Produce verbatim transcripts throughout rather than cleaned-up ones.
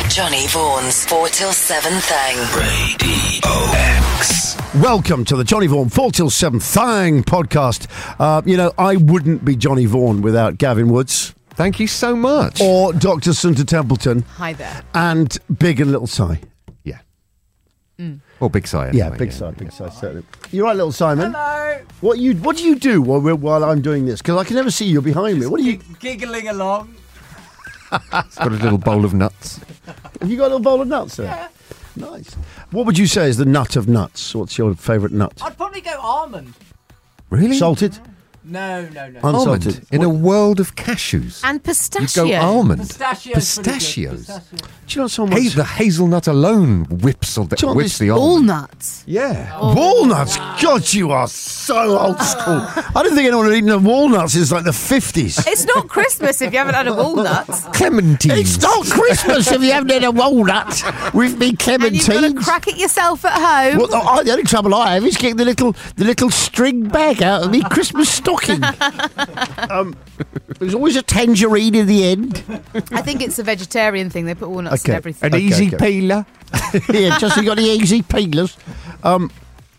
Johnny Vaughan's four till seven thing. Radio X. Welcome to the Johnny Vaughan four till seven thing podcast. Uh, you know, I wouldn't be Johnny Vaughan without Gavin Woods. Thank you so much. Or Doctor Sunta Templeton. Hi there. And Big and Little Si. Yeah. Mm. Or Big Si. Anyway. Yeah, Big Si, Big Si, certainly. You're right, Little Simon. Hello. What you What do you do while, we're, while I'm doing this? Because I can never see you behind me. What do you... Giggling along. It's got a little bowl of nuts. Have you got a little bowl of nuts there? Yeah. Nice. What would you say is the nut of nuts? What's your favourite nut? I'd probably go almond. Really? Salted? No, no, no. Almond. Unsalted. In a world of cashews. And pistachio. You go almond. Pistachios. Pistachios. Do you know so much? Hey, the hazelnut alone whips, the, Do you know whips this the All almond. nuts. Yeah. Walnuts? God, you are so old school. I don't think anyone had eaten walnuts since like the fifties. It's not Christmas if you haven't had a walnut. Clementines. It's not Christmas if you haven't had a walnut with me And you've got to clementines. crack it yourself at home. Well, the, the only trouble I have is getting the little the little string bag out of me Christmas stocking. um, there's always a tangerine in the end. I think it's a vegetarian thing. They put walnuts Okay. in everything. An Okay, easy okay. peeler. Yeah, just so you got the easy peelers. Um,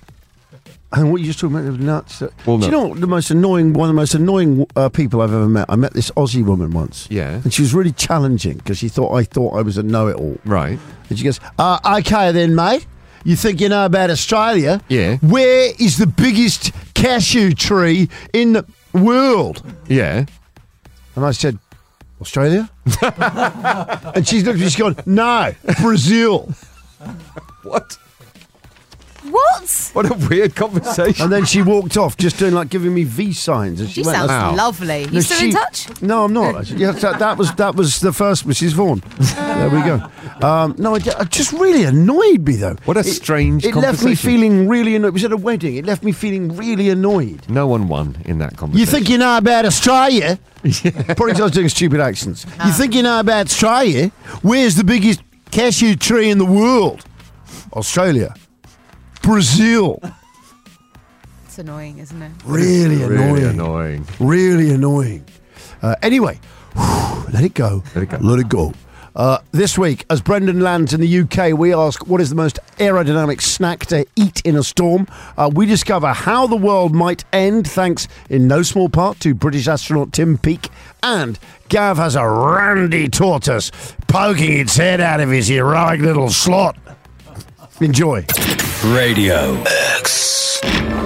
and what you just talking about the nuts. Uh, Walnut. Do you know what the most annoying, one of the most annoying uh, people I've ever met? I met this Aussie woman once. Yeah. And she was really challenging because she thought I thought I was a know-it-all. Right. And she goes, uh, okay then, mate. You think you know about Australia? Yeah. Where is the biggest cashew tree in the world? Yeah. And I said, Australia? And she's looked at me, she's gone, no, Brazil. What? What? What a weird conversation. And then she walked off, just doing like giving me V signs. And she She went, sounds Wow. lovely. You No, still she- in touch? No, I'm not. Actually. Yeah, that, that was that was the first Missus Vaughan. There we go. Um, no, it, it just really annoyed me though. What a It- strange It left me conversation. feeling really annoyed. It was at a wedding. It left me feeling really annoyed. No one won in that conversation. You think you know about Australia? Probably because I was doing stupid accents. You think you know about Australia? Where's the biggest cashew tree in the world? Australia. Brazil. It's annoying, isn't it? Really annoying. Really annoying. Really annoying. Uh, anyway, let it go. Let it go. Let it go. Uh, this week, as Brendan lands in the U K, we ask what is the most aerodynamic snack to eat in a storm. Uh, we discover how the world might end, thanks in no small part to British astronaut Tim Peake. And Gav has a randy tortoise poking its head out of his heroic little slot. Enjoy. Radio X.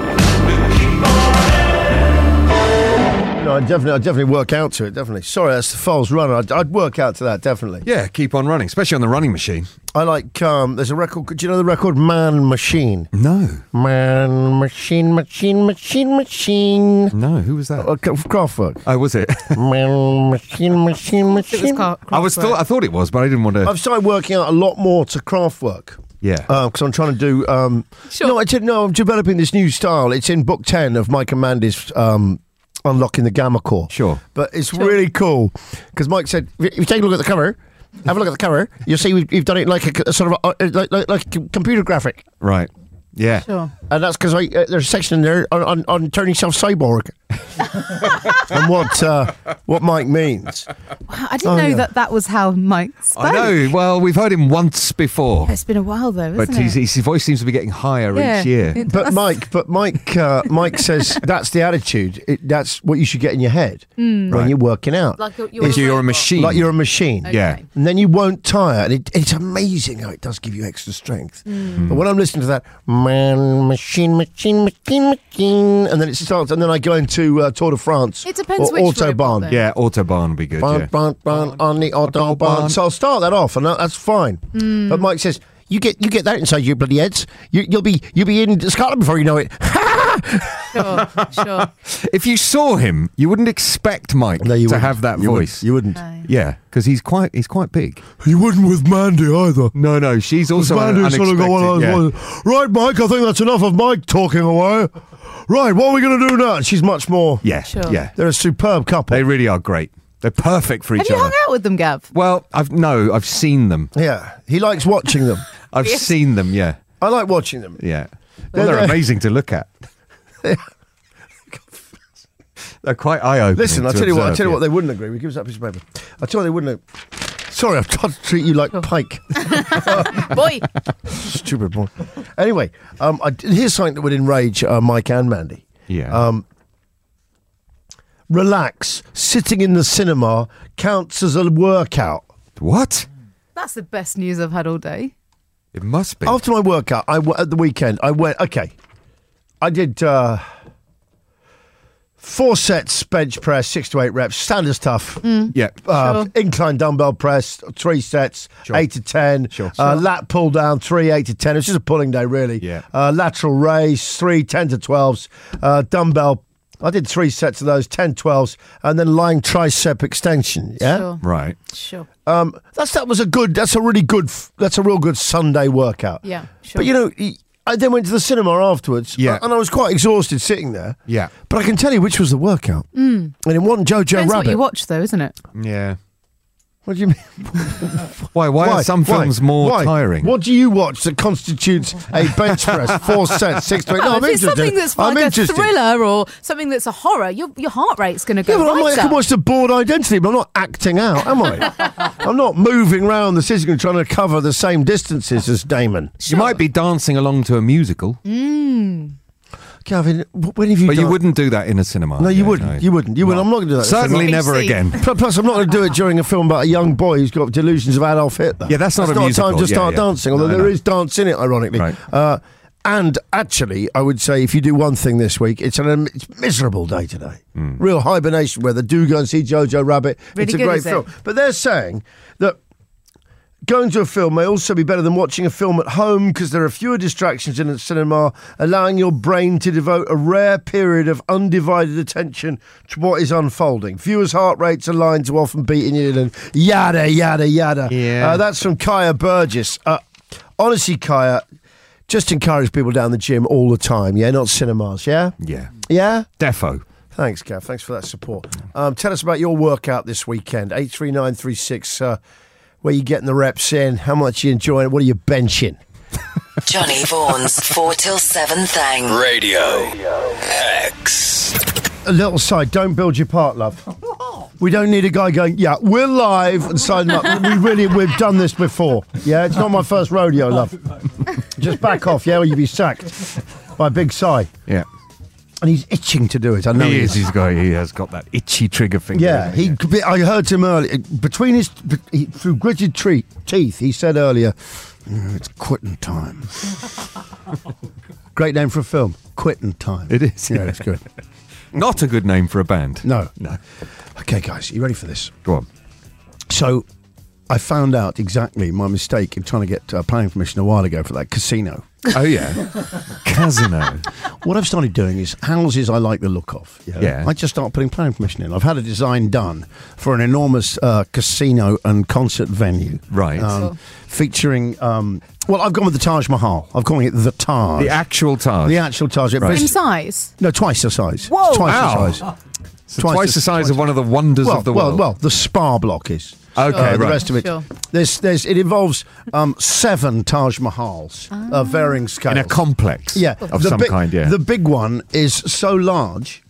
No, I'd definitely, I'd definitely work out to it, definitely. Sorry, that's the false runner. I'd, I'd work out to that, definitely. Yeah, keep on running, especially on the running machine. I like, um, there's a record, do you know the record Man Machine? No. Man Machine, Machine, Machine, Machine. No, who was that? Uh, Kraftwerk. Oh, was it? Man Machine, Machine, It was Machine. car- I was thought I thought it was, but I didn't want to. I've started working out a lot more to Kraftwerk. Yeah. Because I'm trying to do. Um, Sure. No, it's in, no, I'm developing this new style. It's in book ten of Mike and Mandy's um, Unlocking the Gamma Core. Sure. But it's really cool because Mike said, if you take a look at the cover, have a look at the cover, you'll see we've, we've done it like a, a sort of a, like, like, like a computer graphic. Right. Yeah. Sure. And that's because uh, there's a section in there on, on, on turning yourself cyborg and what uh, what Mike means. I didn't Oh, know yeah. that that was how Mike spoke. I know. Well, we've heard him once before, It's been a while though, isn't but it? his, his voice seems to be getting higher Yeah, each year. it But does. Mike, but Mike, uh, Mike says that's the attitude. It, that's what you should get in your head when Right. you're working out. Like you're, you're Is you're a robot. machine. Like you're a machine. Okay. Yeah. And then you won't tire. And it, it's amazing how it does give you extra strength. But when I'm listening to that, man, machine, machine, machine, machine, and then it starts, and then I go into uh, Tour de France. It depends or which Autobahn. robot, though. Yeah, Autobahn would be good. Bun, Yeah. bun, bun, on the Autobahn. Autobahn. So I'll start that off, and that, that's fine. But Mike says, you get you get that inside your bloody heads. You, you'll be you'll be in Scotland before you know it. Sure, sure. If you saw him, you wouldn't expect Mike No, you to wouldn't. have that You wouldn't. voice. You wouldn't. No. Yeah, because he's quite he's quite big. You wouldn't with Mandy either. No, no, she's also an Mandy's sort of got one of those unexpected. Yeah. voices. Right, Mike, I think that's enough of Mike talking away. Right, what are we going to do now? And she's much more. Yeah, Sure. yeah. They're a superb couple. They really are great. They're perfect for Have each you other. hung out with them, Gav? Well, I've no, I've seen them. Yeah, he likes watching them. I've Yes. seen them. Yeah, I like watching them. yeah. They're- Well, they're they're- amazing to look at. They're quite eye-opening. Listen, I'll to tell you what. I'll observe, tell you yeah. what they wouldn't agree with. Give us that piece of paper. I'll tell you what they wouldn't. Sorry, I've tried to treat you like Pike. Boy. Stupid boy. Anyway, um, I, here's something that would enrage uh, Mike and Mandy. Yeah. Um, relax. Sitting in the cinema counts as a workout. What? That's the best news I've had all day. It must be. After my workout, I w- at the weekend, I went, okay, I did uh, four sets bench press, six to eight reps, standard stuff. Yeah. Uh, Sure. Incline dumbbell press, three sets, Sure. eight to ten. Sure. Uh, Sure. lat pull down, three, eight to ten. It's just a pulling day, really. Yeah. Uh, lateral raise, three, ten to twelves. Uh, dumbbell, I did three sets of those, ten, twelves, and then lying tricep extension. Yeah. Sure. Right. Sure. Um, that's that was a good. That's a really good. f- That's a real good Sunday workout. Yeah. Sure. But you know, y- I then went to the cinema afterwards. Yeah. And I was quite exhausted sitting there. Yeah. But I can tell you which was the workout. Mm. And it wasn't Jojo Depends Rabbit. what you watch, though, isn't it? Yeah. What do you mean? Why? Why, are some Why? films more Why? tiring? What do you watch that constitutes a bench press, four sets, six to eight? No, I'm if it's interested. something that's I'm like a interested. thriller or something that's a horror, your your heart rate's going to go Yeah, but I right might up. can watch The Bored Identity, but I'm not acting out, am I? I'm not moving around the city and trying to cover the same distances as Damon. You might be dancing along to a musical, Gavin, wh- when have you but done... you wouldn't do that in a cinema. No, you Yeah, wouldn't. no. You wouldn't. You wouldn't. I'm not going to do that. Certainly What never you see. again. Pl- Plus, I'm not going to do it during a film about a young boy who's got delusions of Adolf Hitler. Yeah, that's not a not musical. time to Yeah, start yeah. dancing, although No, there no. is dance in it, ironically. Right. Uh, and actually, I would say if you do one thing this week, it's an um, it's a miserable day today. Hmm. Real hibernation weather. Do go and see Jojo Rabbit. Really it's a good, great is it? film. But they're saying that going to a film may also be better than watching a film at home because there are fewer distractions in a cinema, allowing your brain to devote a rare period of undivided attention to what is unfolding. Viewers' heart rates are lined to often beating you and yada, yada, yada. Yeah. Uh, that's from Kaya Burgess. Uh, honestly, Kaya, just encourage people down the gym all the time, yeah? Not cinemas, yeah? Yeah. Yeah? Defo. Thanks, Gav. Thanks for that support. Um, tell us about your workout this weekend. eight three nine three six, uh, where you getting the reps in, how much you enjoying it, what are you benching? Johnny Vaughan's four till seven thing. Radio X. A little side, don't build your part, love. We don't need a guy going, yeah, we're live and sign up. We really, we've done this before. Yeah, it's not my first rodeo, love. Just back off, yeah, or you'll be sacked by Big Si. Yeah. And he's itching to do it. I know He he is. is. He's got. He has got that itchy trigger finger. Yeah, he. I heard him earlier. Between his, he, through gritted tre- teeth, he said earlier, "Mm, "It's quitting time." Great name for a film, Quitting Time. It is. Yeah, it's good. Not a good name for a band. No, No. Okay, guys, you ready for this? Go on. So, I found out exactly my mistake in trying to get uh, planning permission a while ago for that casino. Oh yeah. Casino. What I've started doing is houses I like the look of. Yeah. Yeah. I just start putting planning permission in. I've had a design done for an enormous uh, casino and concert venue. Right. Um, featuring, um, well, I've gone with the Taj Mahal. I'm calling it the Taj. The actual Taj. The actual Taj. It Right. Same bas- size. No, twice the size. Whoa. It's twice Ow. the size. So twice, the size of one of the wonders Well, of the well, world. well, the spa block is. Okay, Uh, the right. rest of it, Sure. there's, there's, it involves um, seven Taj Mahals of varying scales. In a complex. Yeah, Of the some big- kind. Yeah. The big one is so large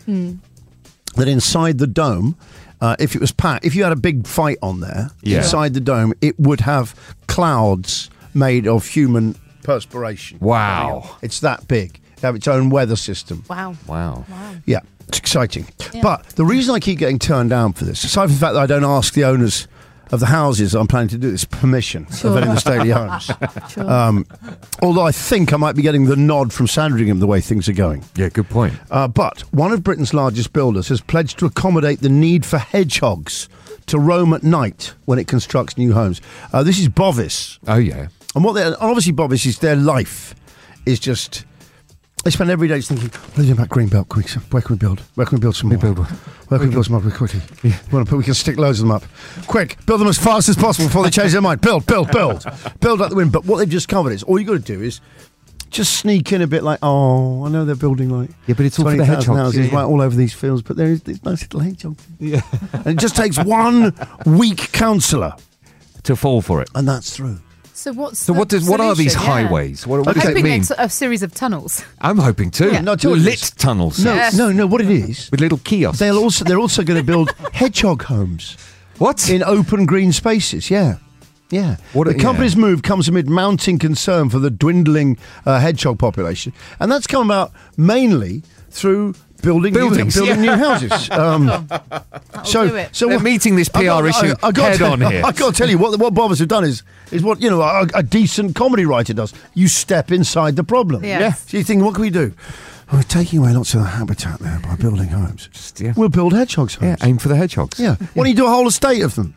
that inside the dome, uh, if it was packed, if you had a big fight on there, Yeah. inside the dome, it would have clouds made of human perspiration. Wow. It's that big. It have its own weather system. Wow. Wow. Yeah, it's exciting. But the reason I keep getting turned down for this, aside from the fact that I don't ask the owners of the houses I'm planning to do this permission of any of the stately homes, Sure. um, although I think I might be getting the nod from Sandringham the way things are going. Yeah. Good point. Uh, but one of Britain's largest builders has pledged to accommodate the need for hedgehogs to roam at night when it constructs new homes. Uh, this is Bovis. Oh yeah. And what they obviously Bovis is their life is just they spend every day just thinking, what are we doing about Greenbelt? Can we, where can we build? Where can we build some more? build what? Where can we build some more quickly? We, want to put, we can stick loads of them up. Quick, build them as fast as possible before they change their mind. Build, build, build. Build out the wind. But what they've discovered is all you got to do is just sneak in a bit like, oh, I know they're building like Yeah, but it's all for the twenty thousand hedgehogs. houses Yeah, yeah. right all over these fields, but there is this nice little hedgehog. Yeah. And it just takes one weak counsellor, To fall for it. and that's through. So what's So the what does what are these solution? Yeah. highways? What, what I'm does it hoping mean? it's a series of tunnels. I'm hoping too. Yeah. No, tell you what it Lit is. tunnels. No, Yes. no, no. What it is, With little kiosks. they'll also they're also going to build hedgehog homes What? in open green spaces. Yeah, Yeah. What a- the company's move comes amid mounting concern for the dwindling uh, hedgehog population, and that's come about mainly through building Buildings, new, building yeah. new houses. Um, so, do it. so They're what- meeting this P R I got- issue I, I got head to, on here. I got to tell you what what Bobbers have done is is what you know a, a decent comedy writer does. You step inside the problem. Yeah. Yeah. So you think, what can we do? We're taking away lots of the habitat there by building homes. Just, yeah. We'll build hedgehogs homes. Yeah, aim for the hedgehogs. Yeah. Why don't you do a whole estate of them?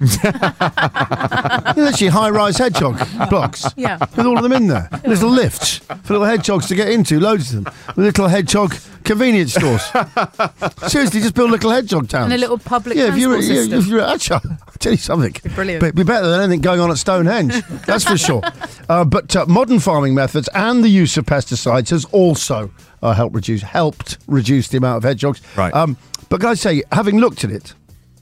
Literally high-rise hedgehog blocks. Yeah. With all of them in there. Little lifts for little hedgehogs to get into, loads of them. Little hedgehog convenience stores. Seriously, just build little hedgehog towns. And a little public yeah, if you're, transport yeah, system. if you're actually, I'll tell you something. Be brilliant. But it'd be better than anything going on at Stonehenge. That's for sure. Uh, but uh, modern farming methods and the use of pesticides has also uh, helped reduce helped reduce the amount of hedgehogs. Right. Um, but can I say, having looked at it,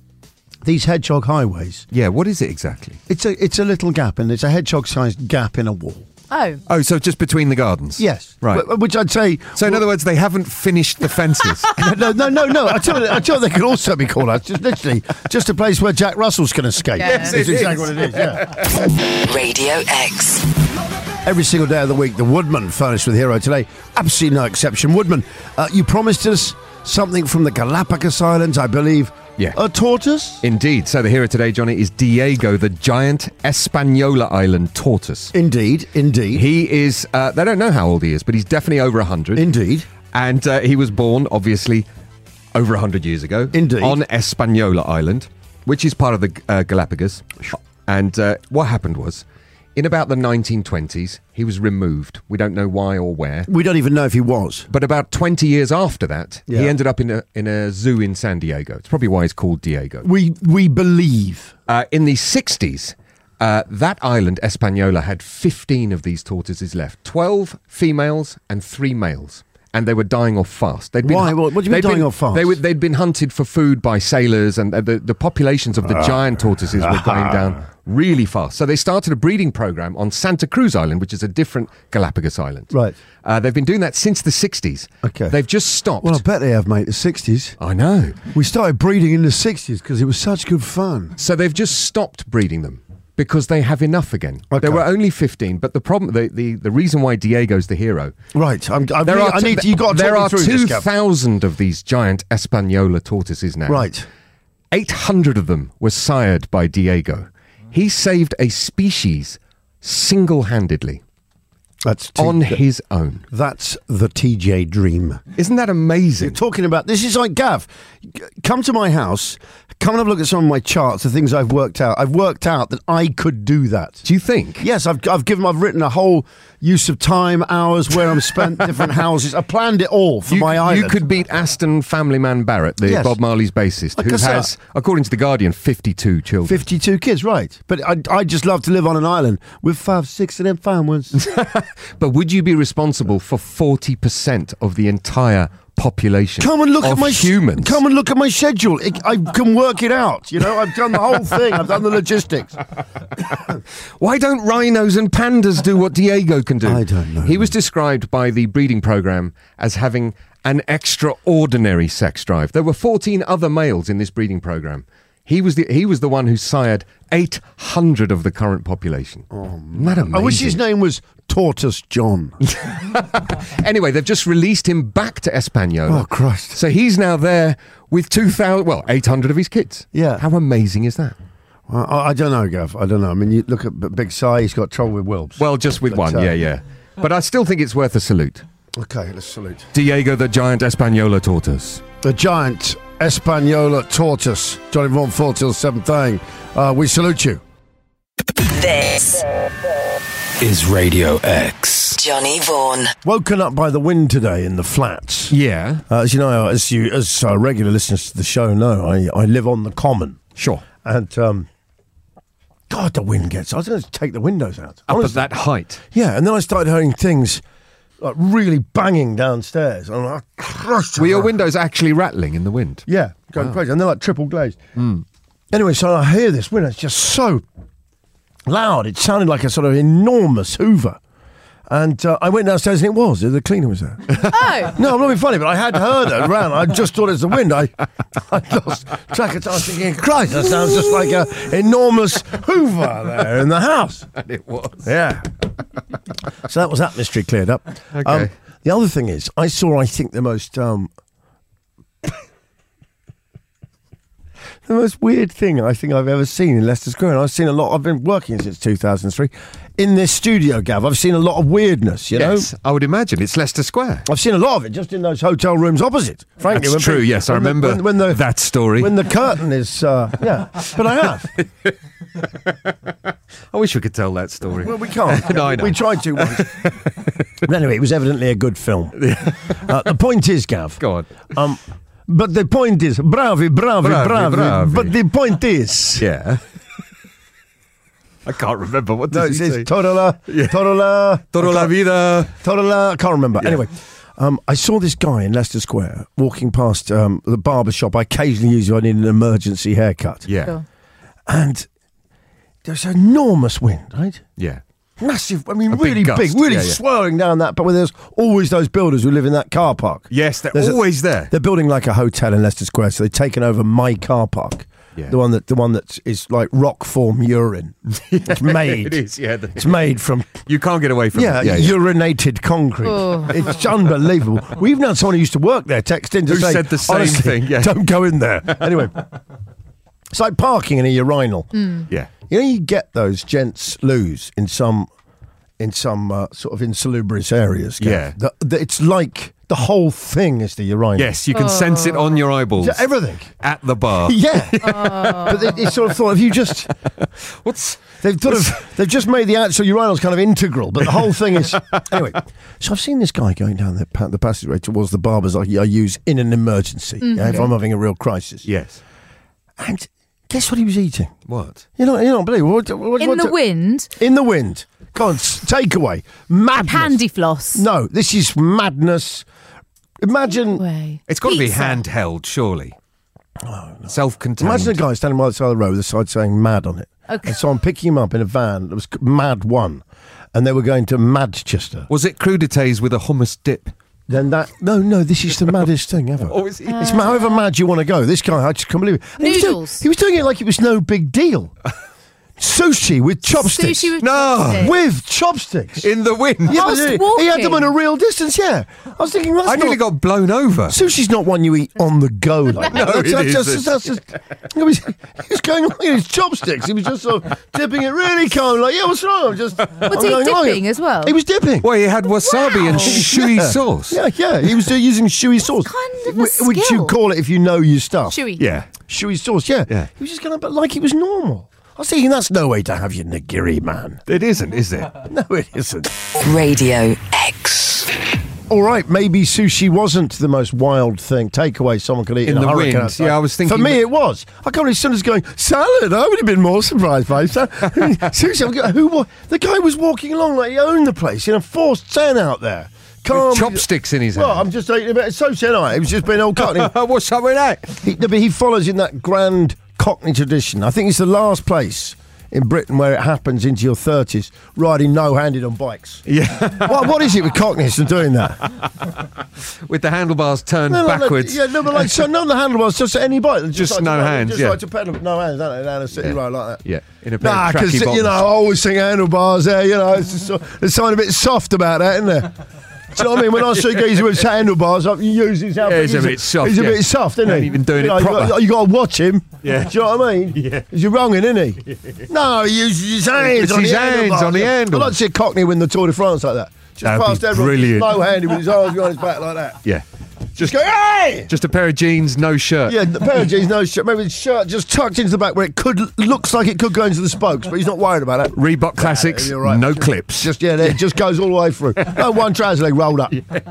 these hedgehog highways, Yeah, what is it exactly? it's a it's a little gap, and it's a hedgehog-sized gap in a wall. Oh, Oh, so just between the gardens? Yes. Right. Wh- Which I'd say. So in other words, they haven't finished the fences. no, no, no, no. I tell you, I tell you, they could also be called out. Just literally, just a place where Jack Russell's can escape. Yeah. Yes, It's it exactly is. what it is. Yeah. Radio X. Every single day of the week, the Woodman furnished with Hero today. Absolutely no exception. Woodman, uh, you promised us something from the Galapagos Islands, I believe. Yeah. A tortoise? Indeed. So the hero today, Johnny, is Diego, the giant Espanola Island tortoise. Indeed, indeed. He is, uh, they don't know how old he is, but he's definitely over one hundred. Indeed. And uh, he was born, obviously, over one hundred years ago. Indeed. On Espanola Island, which is part of the uh, Galapagos. And uh, what happened was, in about the nineteen twenties, he was removed. We don't know why or where. We don't even know if he was. But about twenty years after that, Yeah. he ended up in a in a zoo in San Diego. It's probably why he's called Diego. We we believe. Uh, in the sixties, uh, that island, Espanola, had fifteen of these tortoises left. twelve females and three males. And they were dying off fast. They'd been Why? hu- What- what do you mean they'd dying been- off fast? They were, they'd been hunted for food by sailors, and uh, the, the populations of the giant tortoises were going down really fast. So they started a breeding program on Santa Cruz Island, which is a different Galapagos island. Right. Uh, they've been doing that since the sixties. Okay. They've just stopped. Well, I bet they have, mate. The sixties. I know. We started breeding in the sixties because it was such good fun. So they've just stopped breeding them because they have enough again. Okay. There were only fifteen, but the problem, the, the, the reason why Diego's the hero, Right. I'm, I, there really, are I need t- you got to there talk me are through two this, Gav. thousand of these giant Espanola tortoises now. Right. eight hundred of them were sired by Diego. He saved a species single-handedly That's T- on his own. That's the T J dream. Isn't that amazing? You're talking about this is like Gav. g- Come to my house. Come and have a look at some of my charts, the things I've worked out. I've worked out that I could do that. Do you think? Yes, I've I've given I've written a whole use of time, hours, where I'm spent, different houses. I planned it all for You, my you island. could beat Aston Family Man Barrett, the Yes. Bob Marley's bassist, Like who I said- has, according to The Guardian, fifty-two children. fifty-two kids, right? But I I just love to live on an island with five, six of them fine ones. But would you be responsible for forty percent of the entire population Come and look of at my sh- humans? Come and look at my schedule. It, I can work it out. You know, I've done the whole thing. I've done the logistics. Why don't rhinos and pandas do what Diego can do? I don't know. He was described by the breeding program as having an extraordinary sex drive. There were fourteen other males in this breeding program. He was the he was the one who sired eight hundred of the current population. Oh, Isn't that amazing? I wish his name was Tortoise John. Anyway, they've just released him back to Espanola. Oh, Christ. So he's now there with two thousand, well, eight hundred of his kids. Yeah. How amazing is that? Well, I, I don't know, Gav. I don't know. I mean, you look at B- Big Si. He's got trouble with Wilbs. Well, just with But, one, uh, yeah, yeah. But I still think it's worth a salute. Okay, let's salute. Diego, the giant Espanola tortoise. The giant Espanola tortoise. Johnny Vaughan, four till seven thing. Uh, we salute you. This is Radio X. Johnny Vaughan. Woken up by the wind today in the flats. Yeah. Uh, as you know, as you as uh, regular listeners to the show know, I, I live on the common. Sure. And, um, God, the wind gets... I was going to take the windows out. Up Honestly. at that height. Yeah, and then I started hearing things like really banging downstairs. And I'm like, Christ. Were your windows actually rattling in the wind? Yeah, going Wow. crazy. And they're like triple glazed. Anyway, so I hear this wind. It's just so loud. It sounded like a sort of enormous Hoover. And uh, I went downstairs and it was. The cleaner was there. Oh, No, I'm not being funny, but I had heard her around. I just thought it was the wind. I, I lost track of time thinking, Christ, that sounds just like an enormous Hoover there in the house. And it was. Yeah. So that was that mystery cleared up. Okay. Um, the other thing is, I saw, I think, the most... Um, The most weird thing I think I've ever seen in Leicester Square, and I've seen a lot. I've been working since two thousand three in this studio, Gav. I've seen a lot of weirdness. You Yes, know, I would imagine. It's Leicester Square. I've seen a lot of it just in those hotel rooms opposite. Frankly, That's when true, people- yes, I when the- remember when, when the, that story. When the curtain is, uh, yeah, but I have. I wish we could tell that story. Well, we can't. No, I know. We tried to once. But anyway, it was evidently a good film. Uh, the point is, Gav. Go on. Um, but the point is, bravi, bravi, Bravi, bravi. bravi. But the point is, Yeah. I can't remember. What no, does it he says say? Torola, Torola, Toro la vida. Torola. I can't remember. Yeah. Anyway, um, I saw this guy in Leicester Square walking past um, the barber shop I occasionally use if I need an emergency haircut. Yeah. Sure. And there's an enormous wind, right? Yeah. Massive, I mean, A big really big, gust. really Yeah, yeah. swirling down that. But where there's always those builders who live in that car park. Yes, they're There's a- always there. They're building like a hotel in Leicester Square, so they've taken over my car park. Yeah. The one that the one that is like rock form urine. It's made. It is, yeah. The- It's made from You can't get away from yeah, it. Yeah, yeah. urinated concrete. Oh. It's unbelievable. We even had someone who used to work there text in to Who say said the same "Honestly, thing, yeah." Don't go in there. Anyway, it's like parking in a urinal. Yeah. You know, you get those gents loos in some in some uh, sort of insalubrious areas. Gav. Yeah. The, the, it's like the whole thing is the urinal. Yes, you can sense it on your eyeballs. Yeah, everything. At the bar. Yeah, but they, they sort of thought if you just What's they've sort of they've just made the actual urinals kind of integral, but the whole thing is anyway. So I've seen this guy going down the, pa- the passageway towards the barbers I, I use in an emergency yeah, if I'm having a real crisis. Yes. And guess what he was eating? What? You know, you don't believe what, what, In what- the wind, In the wind. Come on, s- takeaway. Madness. handy floss. No, this is madness. Imagine, Way. It's got to be Pizza. handheld, surely. Self-contained. imagine a guy standing by the side of the road with a sign saying "mad" on it. Okay. And so I'm picking him up in a van that was c- Mad One, and they were going to Madchester. Was it crudités with a hummus dip? Then that no, no, this is the maddest thing ever. Or is it? It's ma- however mad you want to go. This guy, I just can't believe it. And he was doing- Noodles. He was doing it like it was no big deal. Sushi with chopsticks. Sushi with No. chopsticks. With chopsticks. In the wind. Yeah, Whilst but he had them at walking. a real distance. Yeah, I was thinking that's I nearly not. got blown over. Sushi's not one you eat on the go like that. No, that's, it that's just, isn't. that's just, he, was, he was going along in his chopsticks. He was just sort of dipping it really calm, like, yeah, what's wrong? I'm just. Was I'm he going along dipping it. as well? He was dipping. Well, he had wasabi and shui Yeah. sauce. Yeah, yeah. He was uh, using shui sauce. kind of a Wh- Which you skill. call it if you know your stuff. Chewy. Yeah. Shui sauce, yeah. Yeah. He was just going to, but like it was normal. I was thinking that's no way to have your nigiri, man. It isn't, is it? No, it isn't. Radio X. All right, maybe sushi wasn't the most wild thing. Takeaway someone could eat in, In a the hurricane wind. outside. Yeah, I was thinking For me, that- it was. I can't believe someone's going, salad. I would have been more surprised by it. Sushi, I'm going, who wa- the guy was walking along like he owned the place in a Force ten out there. Calm. With chopsticks in his Well, hand. I'm just eating a bit of sushi, and I. It was just been old cutting. What's up with that? He, no, but he follows in that grand Cockney tradition. I think it's the last place in Britain where it happens into your thirties, riding no-handed on bikes. Yeah. what, what is it with Cockneys and doing that? With the handlebars turned No, like- backwards. yeah, no, but like, so none of the handlebars, just any bike. Just, Just like no to, hands, Just yeah. like to pedal with no hands, don't they, down a city Yeah. road like that. Yeah, in a pair Nah, of because, tracky you bottoms. know, I always think handlebars there, you know, it's just, so- there's something a bit soft about that, isn't there? Do you know what I mean? When I see geezer with handlebars up, you use his Yeah, he's a bit soft, He's a yeah. bit soft, isn't he? Ain't even doing you it know, proper. You got, you got to watch him. Yeah. Do you know what I mean? Yeah. He's wronging, isn't he? No, he uses his hands It's on his the hands handlebars. on the Yeah. handle. I'd like to see a Cockney win the Tour de France like that. Just That'd be past everyone, brilliant. slow-handed with his arms behind his back like that. Yeah. Just go, hey! Just a pair of jeans, no shirt. Yeah, the pair of jeans, no shirt. Maybe his shirt just tucked into the back where it could looks like it could go into the spokes, but he's not worried about it. Reebok Classics, you're right. no clips. Just yeah, it just goes all the way through. No one trouser leg rolled up.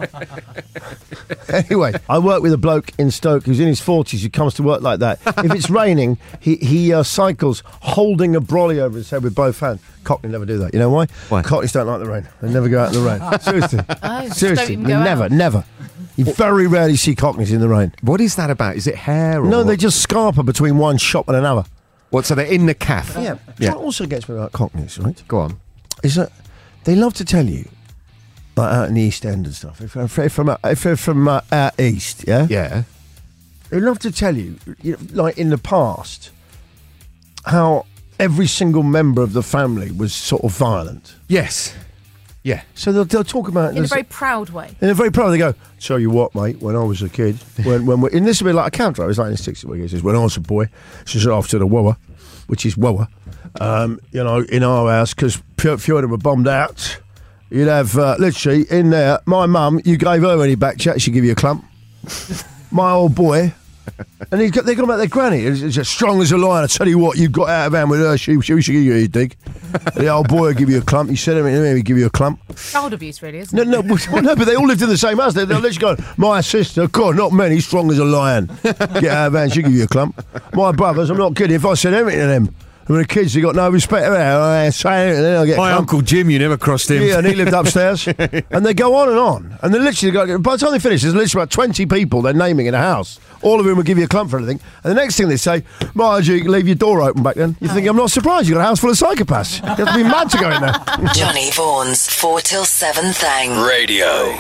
Anyway, I work with a bloke in Stoke who's in his forties who comes to work like that. If it's raining, he he uh, cycles holding a brolly over his head with both hands. Cockney never do that. You know why? Why? Cockneys don't like the rain. They never go out in the rain. Seriously, Oh, seriously, don't even go never, out. never. You very rarely see Cockneys in the rain. What is that about? Is it hair or No, what? they just scarper between one shop and another. What, so they're in the calf? Yeah. Yeah. What also gets me about Cockneys, right, Go on. is that they love to tell you like out in the East End and stuff, if, if, if from uh, if they're from uh, out east, yeah, Yeah. I'd love to tell you, you know, like in the past, how every single member of the family was sort of violent. Yes. Yeah. So they'll, they'll talk about In a very proud way. in a very proud. They go, "Tell you what, mate. When I was a kid, when when we, and this would be like a counter. I was like in the sixties. Where he says, when I was a boy, she said after the war, which is war, um, you know, in our house because few, few of them were bombed out. You'd have uh, literally in there. My mum, you gave her any back chat, she'd give you a clump. My old boy." And he's got, they're going about their granny. It's, it's as strong as a lion. I tell you what, you got out of hand with her. She, she should give you a dig. The old boy will give you a clump. You said everything to him, he'd give you a clump. Child abuse, really, isn't No, it? no, well, no, but they all lived in the same house. They, they're literally going, my sister, God, not many, strong as a lion. Get out of hand, she'll give you a clump. My brothers, I'm not kidding. If I said everything to them, when the kids, they got no respect for that. I say anything, then I'll get a My clump. Uncle Jim, you never crossed him. Yeah, and he lived upstairs. And they go on and on. And they literally go, by the time they finish, there's literally about twenty people they're naming in a house. All of whom will give you a clump for anything. And the next thing they say, Marge, you can leave your door open back then. You think, I'm not surprised, you've got a house full of psychopaths. You have to be mad to go in there. Johnny Vaughan's four till seven thing. Radio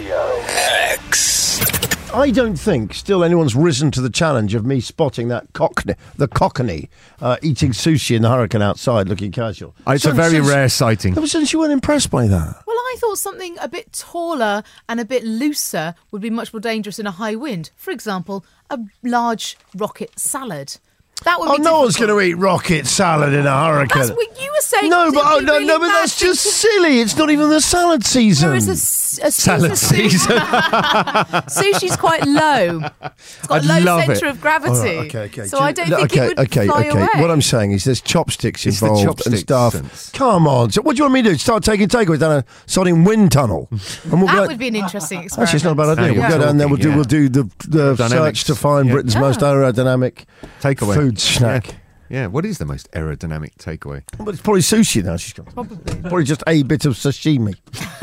X. I don't think still anyone's risen to the challenge of me spotting that cockney, the cockney, uh, eating sushi in the Hurricane outside looking casual. It's a So- very since- rare sighting. Ever since you weren't impressed by that. Well, I thought something a bit taller and a bit looser would be much more dangerous in a high wind. For example, a large rocket salad. That would Oh, be no one's difficult. going to eat rocket salad in a hurricane. That's what you were saying. No, It'd but oh, be no, really no, but bad that's thing just to- silly. It's not even the salad season. Whereas a, s- a Salad sushi- season. Sushi's quite low. It's got I'd a low love centre it. of gravity. All right, okay, okay. So I don't think okay, it would okay, fly okay. away. What I'm saying is there's chopsticks It's the involved and chopstick stuff. sense. Come on. So what do you want me to do? Start taking takeaways down a sodding wind tunnel? And we'll that go- would be an interesting experiment. Actually, it's not a bad Now idea. you're We'll go down there. We'll do. talking, We'll do the, the Aerodynamics. search to find Yeah. Britain's Yeah. most aerodynamic Takeaway. food snack. Yeah. Yeah, what is the most aerodynamic takeaway? But it's probably sushi now. She's got Probably. probably just a bit of sashimi.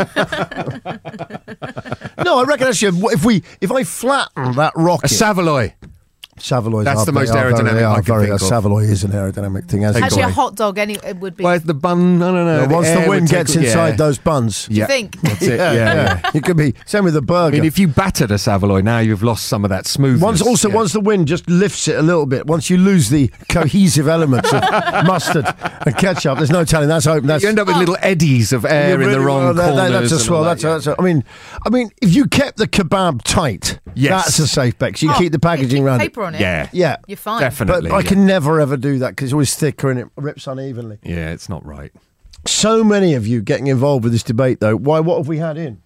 No, I reckon actually, if we if I flatten that A rocket, Savoy. Savoy. That's the most aerodynamic I can think A of. Savoy is an aerodynamic thing. As Actually, a it hot dog any it would be. Well, the bun, I don't know. once the air wind would gets take- inside yeah. those buns. Do you Yeah. think? That's it, yeah. yeah. It could be same with the I burger. mean, if you battered a Savoy, now you've lost some of that smoothness. Once also Yeah. once the wind just lifts it a little bit, once you lose the cohesive elements of mustard and ketchup, there's no telling. That's open. That's You end up with little eddies of air You in the really- wrong well, that- that- corners. That's a and swell. all That's, that, a, that's a, I mean, I mean, if you kept the kebab tight, Yes. that's a safe bet. 'Cause you Oh, keep the packaging keep around it. paper on it. Yeah. Yeah, You're fine. Definitely. but I yeah. can never ever do that because it's always thicker and it rips unevenly. Yeah, it's not right. So many of you getting involved with this debate, though. Why? What have we had in?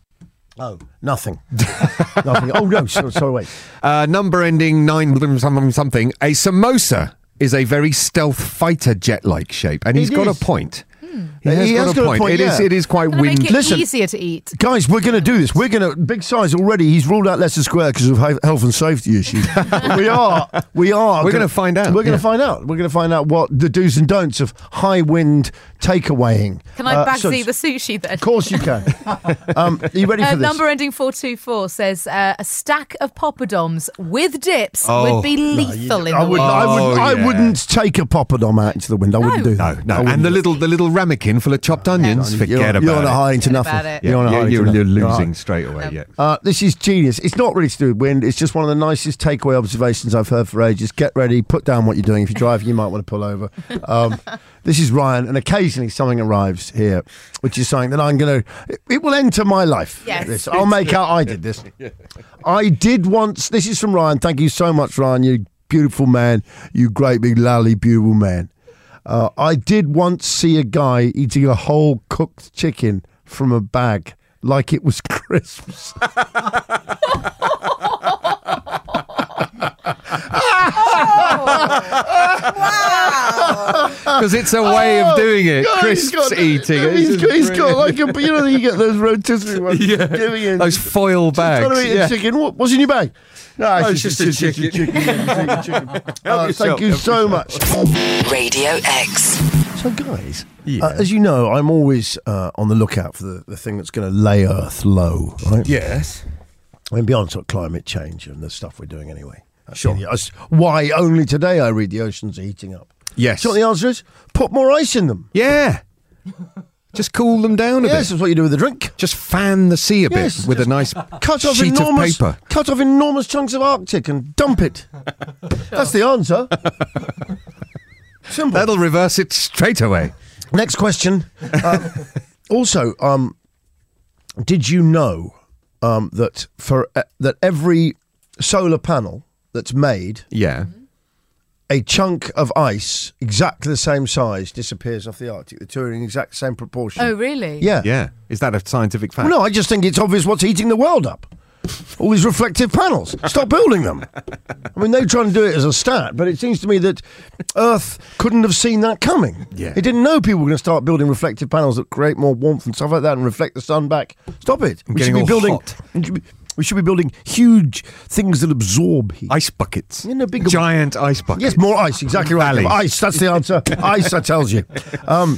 Oh, nothing. Nothing. Oh no. So, sorry, wait. Uh, number ending nine something something. A samosa is a very stealth fighter jet-like shape, and he's It got is. a point. Hmm. He has He got, has a, got a point. point, It is. yeah. It is quite Gonna make wind. it Listen. easier to eat. Guys, we're going to do this. We're going to big size already. He's ruled out Leicester Square because of he- health and safety issues. we are, we are. We're gonna find out, We're going yeah. to find out. We're going to find out what the do's and don'ts of high wind takeawaying. Can I Uh, back so- see the sushi then? Of course you can. um, are you ready Uh, for this? number ending four two four says uh, a stack of poppadoms with dips Oh. would be lethal in I the wouldn't. I, Oh, would, I yeah. wouldn't take a poppadom out into the wind. I wouldn't do No, that. no, I wouldn't and the do little the little ramekin full of chopped onions. that. Forget you're, about you're on it. a high into Forget nothing. about it. Yeah, You're on a high you're, into you're, nothing. you're You're losing high. straight away. Yeah. Uh, this is genius. It's not really to do with wind. It's just one of the nicest takeaway observations I've heard for ages. Get ready, put down what you're doing. If you're driving, you might want to pull over. Um, this is Ryan, and occasionally something arrives here, which is something that I'm going to. It, it will enter my life. Yes. This. I'll make out I did this. I did once. This is from Ryan. Thank you so much, Ryan. You beautiful man. You great big lally beautiful man. Uh, I did once see a guy eating a whole cooked chicken from a bag like it was crisps. Because it's a way of doing it. God, he's Crisps got- eating. He's It's got, he's got brilliant. like a, you know, you get those rotisserie ones. Yeah. Giving in. Those foil bags. Trying to eat Yeah. a chicken. What, what's in your bag? No, it's just a chicken. chicken, chicken, chicken. Uh, yourself, thank you help so much. Radio X. So, guys, Yeah. uh, as you know, I'm always uh, on the lookout for the, the thing that's going to lay Earth low, right? Yes. I mean, beyond sort of climate change and the stuff we're doing anyway. Sure. Why only today I read the oceans are heating up. Yes. So what the answer is? Put more ice in them. Yeah. Just cool them down a Yes, bit. that's what you do with a drink. Just fan the sea a bit Yes, with a nice Cut off sheet enormous, of paper. cut off enormous chunks of Arctic and dump it. That's the answer. Simple. That'll reverse it straight away. Next question. Um, also, um, did you know um, that for uh, that every solar panel that's made, Yeah. a chunk of ice exactly the same size disappears off the Arctic? The two are in the exact same proportion. Oh, really? Yeah. Yeah. Is that a scientific fact? Well, no, I just think it's obvious what's heating the world up. All these reflective panels. Stop building them. I mean, they're trying to do it as a stat, but it seems to me that Earth couldn't have seen that coming. Yeah. It didn't know people were going to start building reflective panels that create more warmth and stuff like that and reflect the sun back. Stop it. I'm We should getting be all building. hot. We should be, we should be building huge things that absorb heat. Ice buckets. You know, big- Giant ice buckets. Yes, more ice. Exactly right. Valleys. Ice. That's the answer. Ice. That tells you. Um,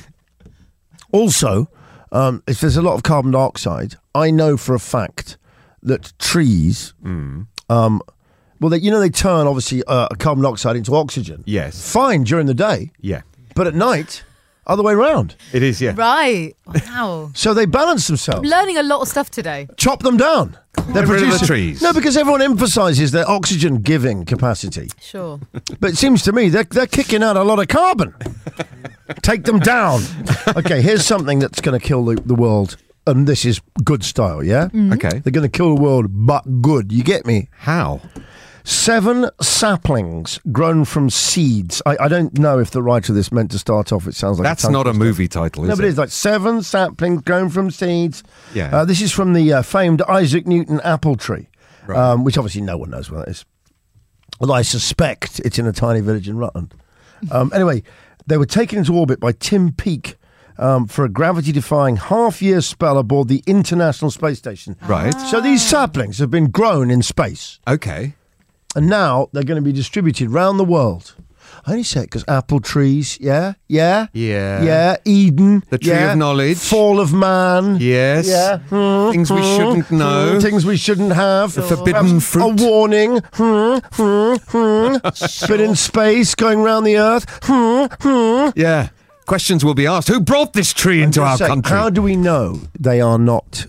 also, um, if there's a lot of carbon dioxide, I know for a fact that trees, Mm. um, well, they, you know, they turn obviously uh, carbon dioxide into oxygen. Yes. Fine during the day, Yeah. but at night, other way round. It is, yeah. Right. Wow. So they balance themselves. Learning a lot of stuff today. Chop them down. They're Get rid of the producing- trees. No, because everyone emphasises their oxygen giving capacity. Sure. But it seems to me they're, they're kicking out a lot of carbon. Take them down. Okay, here's something that's going to kill the, the world. And this is good style, yeah? Okay. They're going to kill the world, but good. You get me? How? Seven saplings grown from seeds. I, I don't know if the writer of this meant to start off. It sounds like That's tongue not a twister. movie title, is No, it? but it's like seven saplings grown from seeds. Yeah. Uh, this is from the uh, famed Isaac Newton apple tree, Right. um, which obviously no one knows what that is. Although I suspect it's in a tiny village in Rutland. Um, anyway, they were taken into orbit by Tim Peake um, for a gravity-defying half-year spell aboard the International Space Station. Right. So these saplings have been grown in space, Okay. and now they're going to be distributed round the world. I only say it because apple trees, yeah, yeah, Yeah. yeah, Eden, The tree yeah, of knowledge. fall of man, Yes. yeah, hmm, Things we hmm, shouldn't hmm, know. things we shouldn't have, The forbidden Perhaps fruit. a warning, hmm, hmm, hmm, but in space, going round the earth, hmm, hmm. Yeah. Questions will be asked. Who brought this tree into our Just say, country? how do we know they are not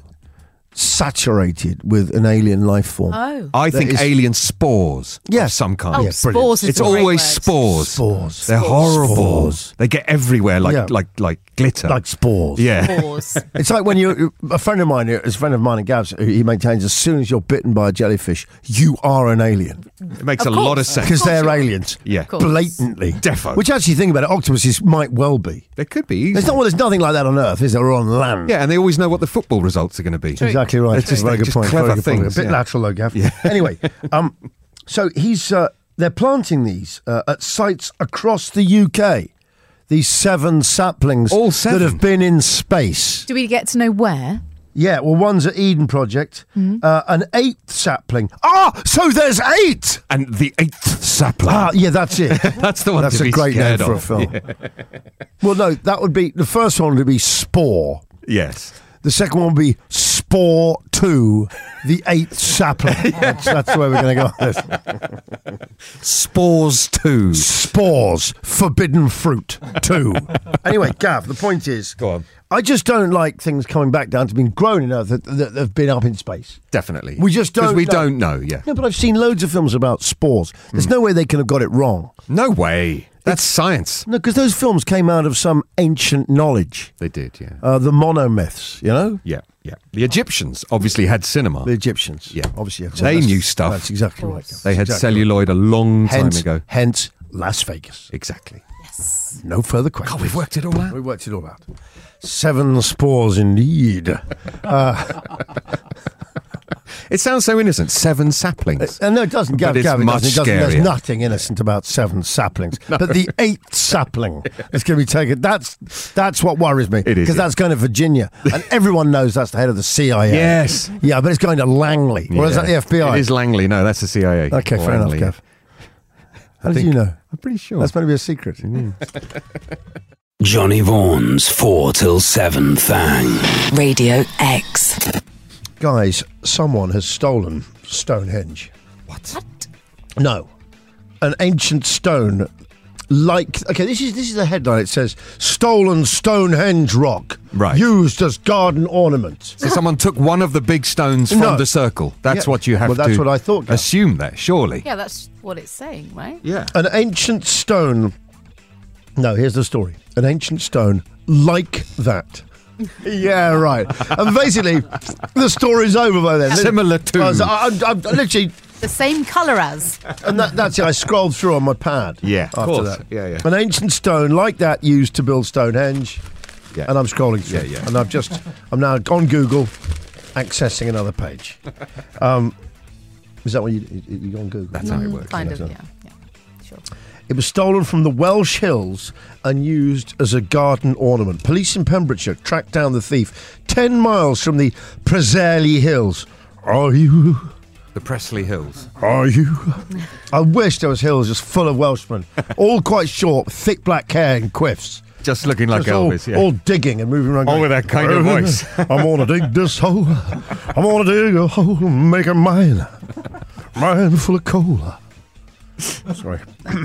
saturated with an alien life form? Oh. I That think is- alien spores Yes. of some kind. Oh, Yeah, brilliant. spores is It's a great always word. spores. Spores. They're horrible. Spores. They get everywhere like Yeah. like like glitter. Like spores. yeah. Spores. It's like when you, a friend of mine, a friend of mine in Gav's, he maintains as soon as you're bitten by a jellyfish, you are an alien. It makes Of a lot of course. sense. Because course they're you are. aliens. Yeah. Of course. Blatantly. Defo. Which actually, think about it, octopuses might well be. There could be. There's, not, well, there's nothing like that on Earth, is there, or on land? Yeah, and they always know what the football results are going to be. Exactly right. It's just- very good just point. clever very good point. things, A bit yeah. lateral though, Gav. Yeah. Anyway, um, so he's uh, they're planting these uh, at sites across the U K. These seven saplings All seven? that have been in space. Do we get to know where? Yeah, well, one's at Eden Project, Mm-hmm. uh, an eighth sapling. Ah, so there's eight. And the eighth sapling. Ah, yeah, that's it. That's the one That's to a be great name scared for a of. film. Well, no, that would be the first one would be Spore. Yes. The second one would be Spore Two, the eighth sapling. That's, that's where we're going to go with this. Spores two. Spores, forbidden fruit Two. Anyway, Gav, the point is, Go on. I just don't like things coming back down to being grown in Earth that, that have been up in space. Definitely. We just Because don't we know. don't know, yeah. No, but I've seen loads of films about spores. There's no way they can have got it wrong. No way. That's science. No, because those films came out of some ancient knowledge. They did, yeah. Uh, the monomyths, you know? Yeah, yeah. The Egyptians obviously had cinema. The Egyptians. Yeah. Obviously. They that's- knew stuff. That's exactly right. Gav. They had Exactly celluloid a long right. time hence, ago. Hence, Las Vegas. Exactly. No further questions. God, we've worked it all out. We worked it all out. Seven spores indeed. It sounds so innocent. Seven saplings. Uh, no, it doesn't. Gav, But it's Gav, it much doesn't. It doesn't. There's scarier. nothing innocent about seven saplings. But the eighth sapling is going to be taken. That's that's what worries me. It is, Because yeah. that's going to Virginia. And everyone knows that's the head of the C I A. Yes. Yeah, but it's going to Langley. Or is Yeah. that the F B I? It is Langley. No, that's the C I A. Okay, Or fair enough, Langley. Gav. How did think- you know? I'm pretty sure. That's going to be a secret. Johnny Vaughan's four till seven thang. Radio X. Guys, someone has stolen Stonehenge. What? No. An ancient stone like okay, this is this is the headline. It says stolen Stonehenge rock Right. used as garden ornament. So someone took one of the big stones from No. the circle. That's Yeah. what you have Well, to that's what I thought, Gav. assume that, surely. Yeah, that's what it's saying, right? Yeah. An ancient stone. No, here's the story. An ancient stone like that. Yeah, right. And basically, the story's over by then. Similar to. I was- I, I, I literally, The same colour as. and that, that's it. I scrolled through on my pad. Yeah, of after course. that. Yeah, yeah. An ancient stone like that used to build Stonehenge. Yeah. And I'm scrolling through. Yeah, yeah. And I've just, I'm now on Google, accessing another page. Um, is that what you, you, you go on Google? That's how it works. Kind of, yeah. yeah. yeah. Sure. It was stolen from the Welsh Hills and used as a garden ornament. Police in Pembrokeshire tracked down the thief ten miles from the Preseli Hills. Are you? The Presley Hills. Are you? I wish there was hills just full of Welshmen, all quite short, thick black hair and quiffs. Just looking like Just all, Elvis, yeah. all digging and moving around. All going, with that kind of voice. I'm gonna dig this hole. I'm gonna dig a hole and make it mine. Mine full of coal. Sorry.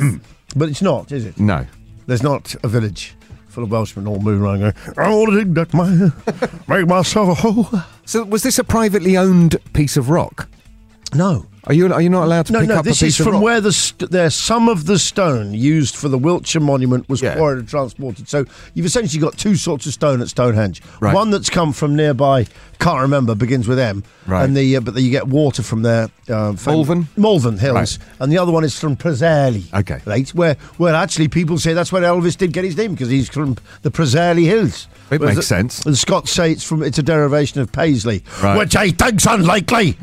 But it's not, is it? No. There's not a village full of Welshmen all moving around going, I want to dig that mine, make myself a hole. So was this a privately owned piece of rock? No. Are you are you not allowed to No, pick no, up a this piece is of from rock? where the st- there some of the stone used for the Wiltshire Monument was Yeah. quarried and transported. So you've essentially got two sorts of stone at Stonehenge. Right. One that's come from nearby, can't remember, begins with M. Right. And the uh, but you get water from there. Uh, from Malvern? Malvern Hills, Right. and the other one is from Preseli. Okay. right, where where actually people say that's where Elvis did get his name because he's from the Preseli Hills. It Whereas makes the, sense. The Scots say it's from it's a derivation of Paisley, Right. which I think's unlikely.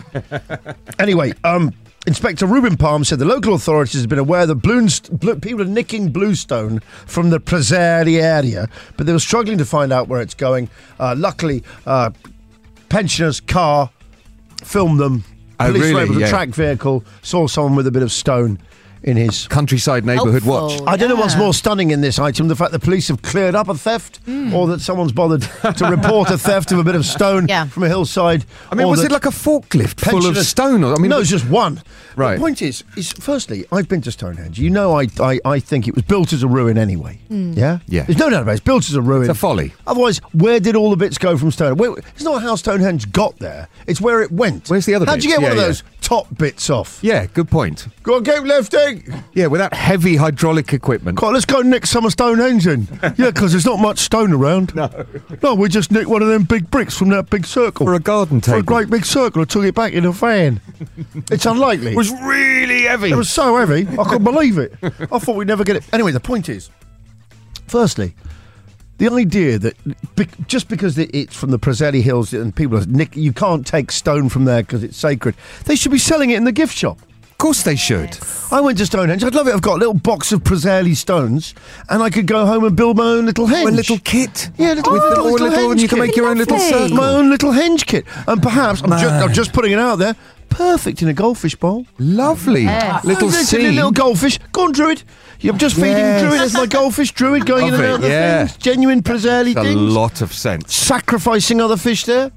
Anyway, um. Inspector Ruben Palm said the local authorities have been aware that blue, blue, people are nicking bluestone from the Preseli area, but they were struggling to find out where it's going. Uh, luckily, uh, pensioners' car filmed them. Oh, Police were really? able to Yeah. track vehicle, saw someone with a bit of stone in his... Countryside Neighbourhood Helpful. Watch. I don't know what's Yeah. more stunning in this item, the fact the police have cleared up a theft or that someone's bothered to report a theft of a bit of stone Yeah. from a hillside. I mean, or was that it like a forklift full of pensioners- stone? Or, I mean, no, it's just one. Right. The point is, is firstly, I've been to Stonehenge. You know, I, I, I think it was built as a ruin anyway. Yeah? Yeah. There's no doubt about it. It's built as a ruin. It's a folly. Otherwise, where did all the bits go from Stonehenge? Where, it's not how Stonehenge got there. It's where it went. Where's the other How'd you bits? get one Yeah, of yeah. those top bits off? yeah, good point. Go on, keep lifting. Yeah, without heavy hydraulic equipment. Come on, let's go nick some of Stonehenge in. Yeah, because there's not much stone around. No. No, we just nicked one of them big bricks from that big circle. For a garden For a table. great big circle and took it back in a van. It's unlikely. It was really heavy. It was so heavy, I couldn't believe it. I thought we'd never get it. Anyway, the point is, firstly, the idea that be- just because it- it's from the Preseli Hills and people are nick, you can't take stone from there because it's sacred. They should be selling it in the gift shop. Of course they should. I went to Stonehenge. I'd love it. I've got a little box of Preseli stones, and I could go home and build my own little henge. Or a little kit. Yeah, little, With little, or little, little, and henge you can kit. make your own little Lovely. circle. My own little henge kit, and perhaps I'm, ju- Man. I'm just putting it out there. Perfect in a goldfish bowl. Lovely. Yes. Little Listen, sea. little goldfish. Go on, Druid. Yeah, I'm just feeding Yes. Druid as my goldfish Druid going in Love and out it, of the yeah. things. Genuine Preseli a things. lot of sense. Sacrificing other fish there.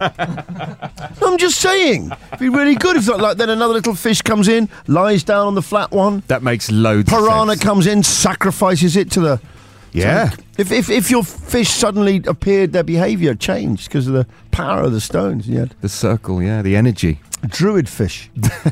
I'm just saying. It'd be really good if like then another little fish comes in, lies down on the flat one. That makes loads Piranha of sense. comes in, sacrifices it to the. Yeah. If if if your fish suddenly appeared, their behaviour changed because of the power of the stones. You had The circle, yeah, the energy. Druid fish.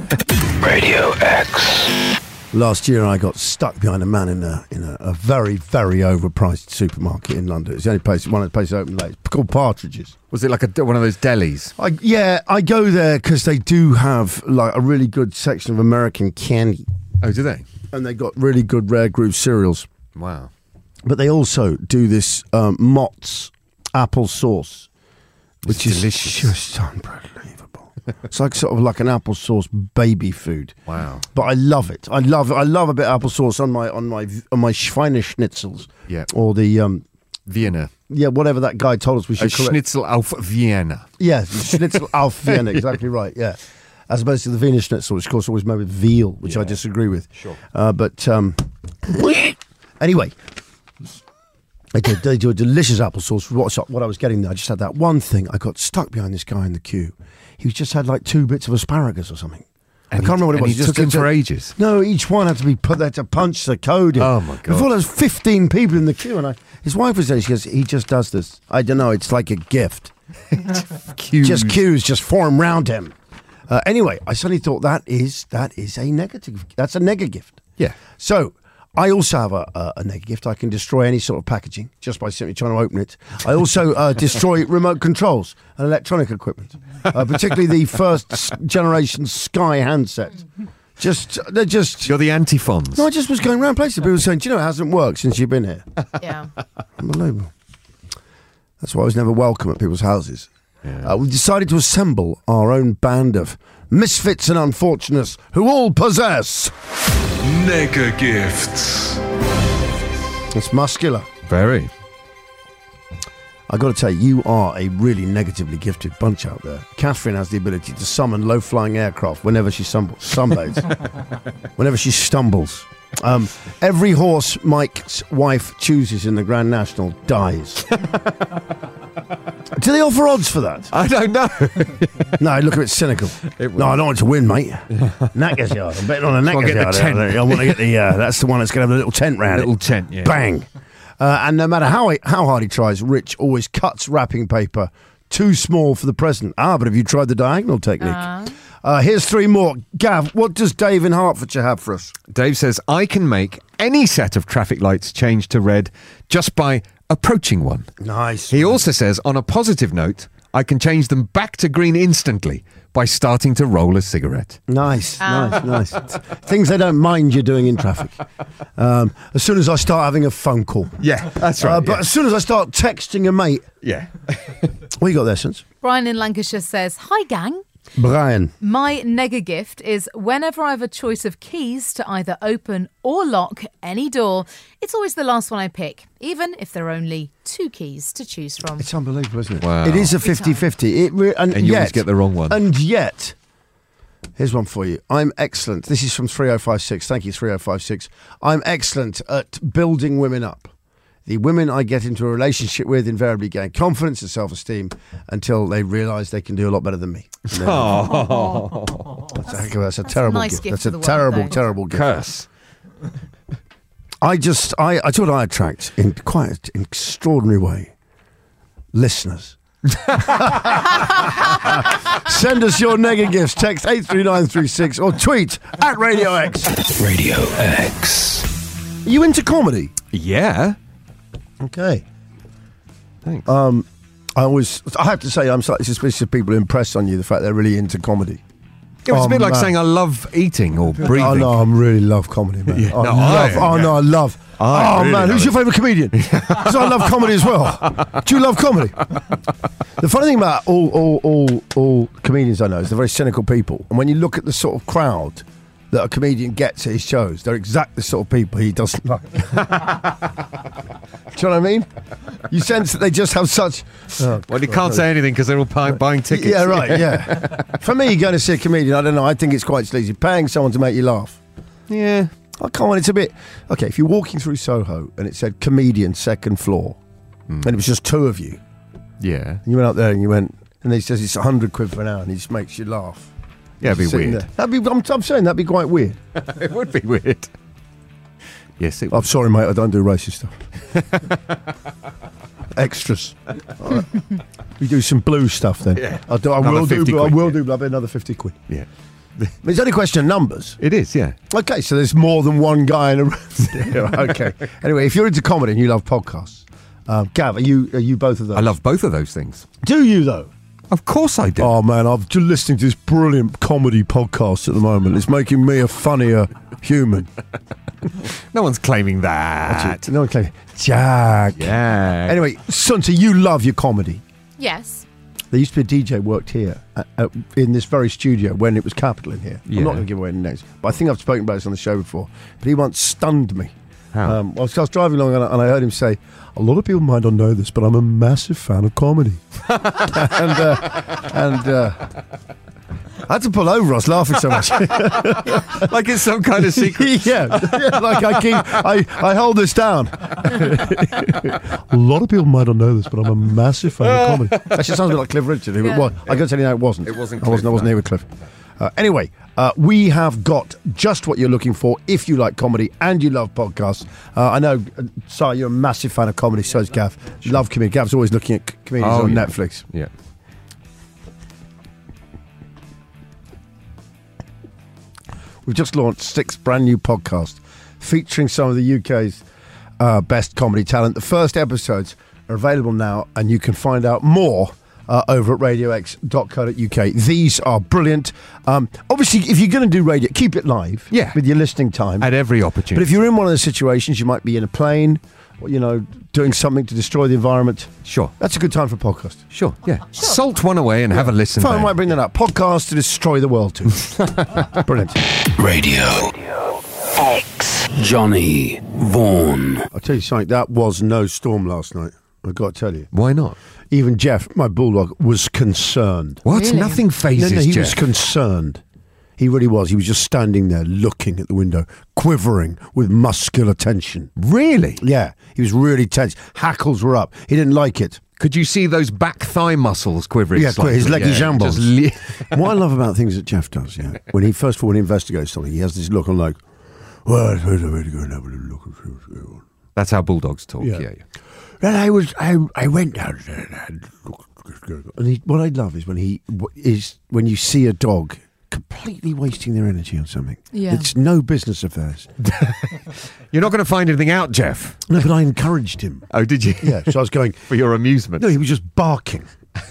Radio X. Last year, I got stuck behind a man in a in a, a very very overpriced supermarket in London. It's the only place, one of the places open late. It's called Partridges. Was it like a, one of those delis? I yeah, I go there because they do have like a really good section of American candy, Oh, do they? and they got really good Rare Groove cereals. Wow. But they also do this um, Mott's apple sauce, which It's is delicious. just unbelievable. It's like sort of like an applesauce baby food. Wow. But I love it. I love it. I love a bit of applesauce on my on my on my Schweineschnitzels. Yeah. Or the um Vienna. yeah, whatever that guy told us we A should correct. Schnitzel auf Vienna. Yeah, Schnitzel auf Vienna, exactly right. Yeah. As opposed to the Wiener Schnitzel, which of course always made with veal, which I disagree with. Sure. Uh, but um anyway. They do, they do a delicious applesauce. What, what I was getting there, I just had that one thing. I got stuck behind this guy in the queue. He just had like two bits of asparagus or something. I can't remember what it and was. He Just took him to- for ages. No, each one had to be put there to punch the code in. Oh, my God. Before there was fifteen people in the queue, and I, his wife was there. She goes, "He just does this. I don't know. It's like a gift. Queues. Just queues just form round him." Uh, anyway, I suddenly thought that is that is a negative. That's a nega gift. Yeah. So I also have a, a, a nega gift. I can destroy any sort of packaging just by simply trying to open it. I also uh, destroy remote controls and electronic equipment, uh, particularly the first s- generation Sky handset. Just they're just. You're the antiphons. No, I just was going around places. People were saying, "Do you know it hasn't worked since you've been here?" Yeah. Unbelievable. That's why I was never welcome at people's houses. Uh, we decided to assemble our own band of misfits and unfortunates who all possess. Nega gifts. It's muscular. Very. I got to tell you, you are a really negatively gifted bunch out there. Catherine has the ability to summon low-flying aircraft whenever she stumbles, sunbathes, whenever she stumbles. Um, every horse Mike's wife chooses in the Grand National dies. Do they offer odds for that? I don't know. No, I look a bit cynical. It No, I don't want to win, mate. Knackers yard. I'm betting on a wanna knackers get the yard. out tent. there. I want to get the. Uh, that's the one that's going to have a little tent round Little it. tent, yeah. Bang. Uh, and no matter how he, how hard he tries, Rich always cuts wrapping paper too small for the present. Ah, but have you tried the diagonal technique? Uh. Uh, here's three more. Gav, what does Dave in Hertfordshire have for us? Dave says, I can make any set of traffic lights change to red just by approaching one. Nice. He also says, on a positive note, I can change them back to green instantly by starting to roll a cigarette. Nice, Ah. nice, nice. Things they don't mind you doing in traffic. Um, as soon as I start having a phone call. Yeah, that's Uh, but as soon as I start texting a mate. yeah. What you got there, Sins? Brian in Lancashire says, "Hi gang. Brian. My nega gift is whenever I have a choice of keys to either open or lock any door, it's always the last one I pick, even if there are only two keys to choose from." It's unbelievable, isn't it? Wow. It is a fifty-fifty. It re- and, And you yet, always get the wrong one. And yet, here's one for you. I'm excellent. This is from three oh five six. Thank you, three oh five six. I'm excellent at building women up. The women I get into a relationship with invariably gain confidence and self-esteem until they realise they can do a lot better than me. And then- That's, a, that's a terrible nice gift. gift That's for a the world, terrible, though. terrible gift. Curse. I just, I, I thought I attract in quite an extraordinary way listeners. Send us your nega gifts. Text eight three nine three six or tweet at Radio X. Radio X. Are you into comedy? Yeah. Okay. Thanks. I always, I have to say, I'm slightly suspicious of people who impress on you the fact they're really into comedy. It was Oh, a bit like man. saying I love eating or breathing. Oh no, I really love comedy, man. Yeah, I no, love, I- oh yeah. no, I love. I oh really man, love who's it. your favourite comedian? Because I love comedy as well. Do you love comedy? The funny thing about all, all, all, all comedians I know is they're very cynical people, and when you look at the sort of crowd that a comedian gets at his shows, they're exactly the sort of people he doesn't like. Do you know what I mean? You sense that they just have such. Oh, Well, you can't say anything because they're all buying, buying tickets. yeah, right, yeah. For me, going to see a comedian, I don't know, I think it's quite sleazy. Paying someone to make you laugh. Yeah. I can't, it's a bit... Okay, if you're walking through Soho and it said comedian second floor, and it was just two of you, Yeah. and you went up there and you went, and he says it's one hundred quid for an hour and he just makes you laugh. Yeah, it'd be Sitting weird. there. That'd be, I'm, I'm saying that'd be quite weird. It would be weird. Yes, it would. I'm sorry, mate, I don't do racist stuff. Extras. All right. We do some blue stuff then. Yeah. I'll do, I Another will do, fifty I quid, will yeah. do, but I'll be another fifty quid. Yeah. It's only a question of numbers. It is, yeah. Okay, so there's more than one guy in a room. Yeah, okay. Anyway, if you're into comedy and you love podcasts, um, Gav, are you are you both of those? I love both of those things. Do you though? Of course I do. Oh man, I'm just listening to this brilliant comedy podcast at the moment. It's making me a funnier human. No one's claiming that. No, okay, Jack. Yeah. Anyway, Sunta, you love your comedy. Yes. There used to be a D J worked here at, at, in this very studio when it was Capital in here. Yeah. I'm not going to give away any names, but I think I've spoken about this on the show before. But he once stunned me. How? Um, I, was, I was driving along and I, and I heard him say, "A lot of people might not know this, but I'm a massive fan of comedy." and uh, and uh, I had to pull over. I was laughing so much. Like it's some kind of secret. yeah, yeah, like I keep, I, I hold this down. A lot of people might not know this, but I'm a massive fan of comedy. Actually, it sounds a bit like Cliff Richard. Who, Yeah. well, I got to tell you, no, it wasn't. It wasn't I wasn't. I Cliff, wasn't no. here with Cliff. Uh, anyway, Uh, we have got just what you're looking for if you like comedy and you love podcasts. Uh, I know, uh, Si, you're a massive fan of comedy, so is Gav. Love comedy. Gav's always looking at c- comedians Oh, on yeah. Netflix. Yeah. We've just launched six brand new podcasts featuring some of the U K's uh, best comedy talent. The first episodes are available now, and you can find out more uh, over at radio x dot co dot uk. These are brilliant. Um, obviously, if you're going to do radio, keep it live Yeah. with your listening time. At every opportunity. But if you're in one of those situations, you might be in a plane, or, you know, doing something to destroy the environment. Sure. That's a good time for a podcast. Sure, yeah. Salt one away and have a listen. Fine, I back. might bring that up. Podcast to destroy the world too. Brilliant. Radio X. Johnny Vaughan. I'll tell you something, that was no storm last night. I've got to tell you. Why not? Even Jeff, my bulldog, was concerned. What? Really? Nothing No, phases no, he Jeff. was concerned. He really was. He was just standing there looking at the window, quivering with muscular tension. Really? Yeah, he was really tense. Hackles were up. He didn't like it. Could you see those back thigh muscles quivering? Yeah, slightly? his leggy jambos. just li- What I love about things that Jeff does, yeah, when he first of all when he investigates something, he has this look on like, well, I suppose I better go and have a little look and see what's going on. That's how bulldogs talk. Yeah. Yeah, yeah. Then I was, I, I went down there and I had and he, what I love is when he is when you see a dog completely wasting their energy on something. Yeah. It's no business of theirs. You're not going to find anything out, Jeff. No, but I encouraged him. Oh, did you? Yeah, so I was going. For your amusement No, he was just barking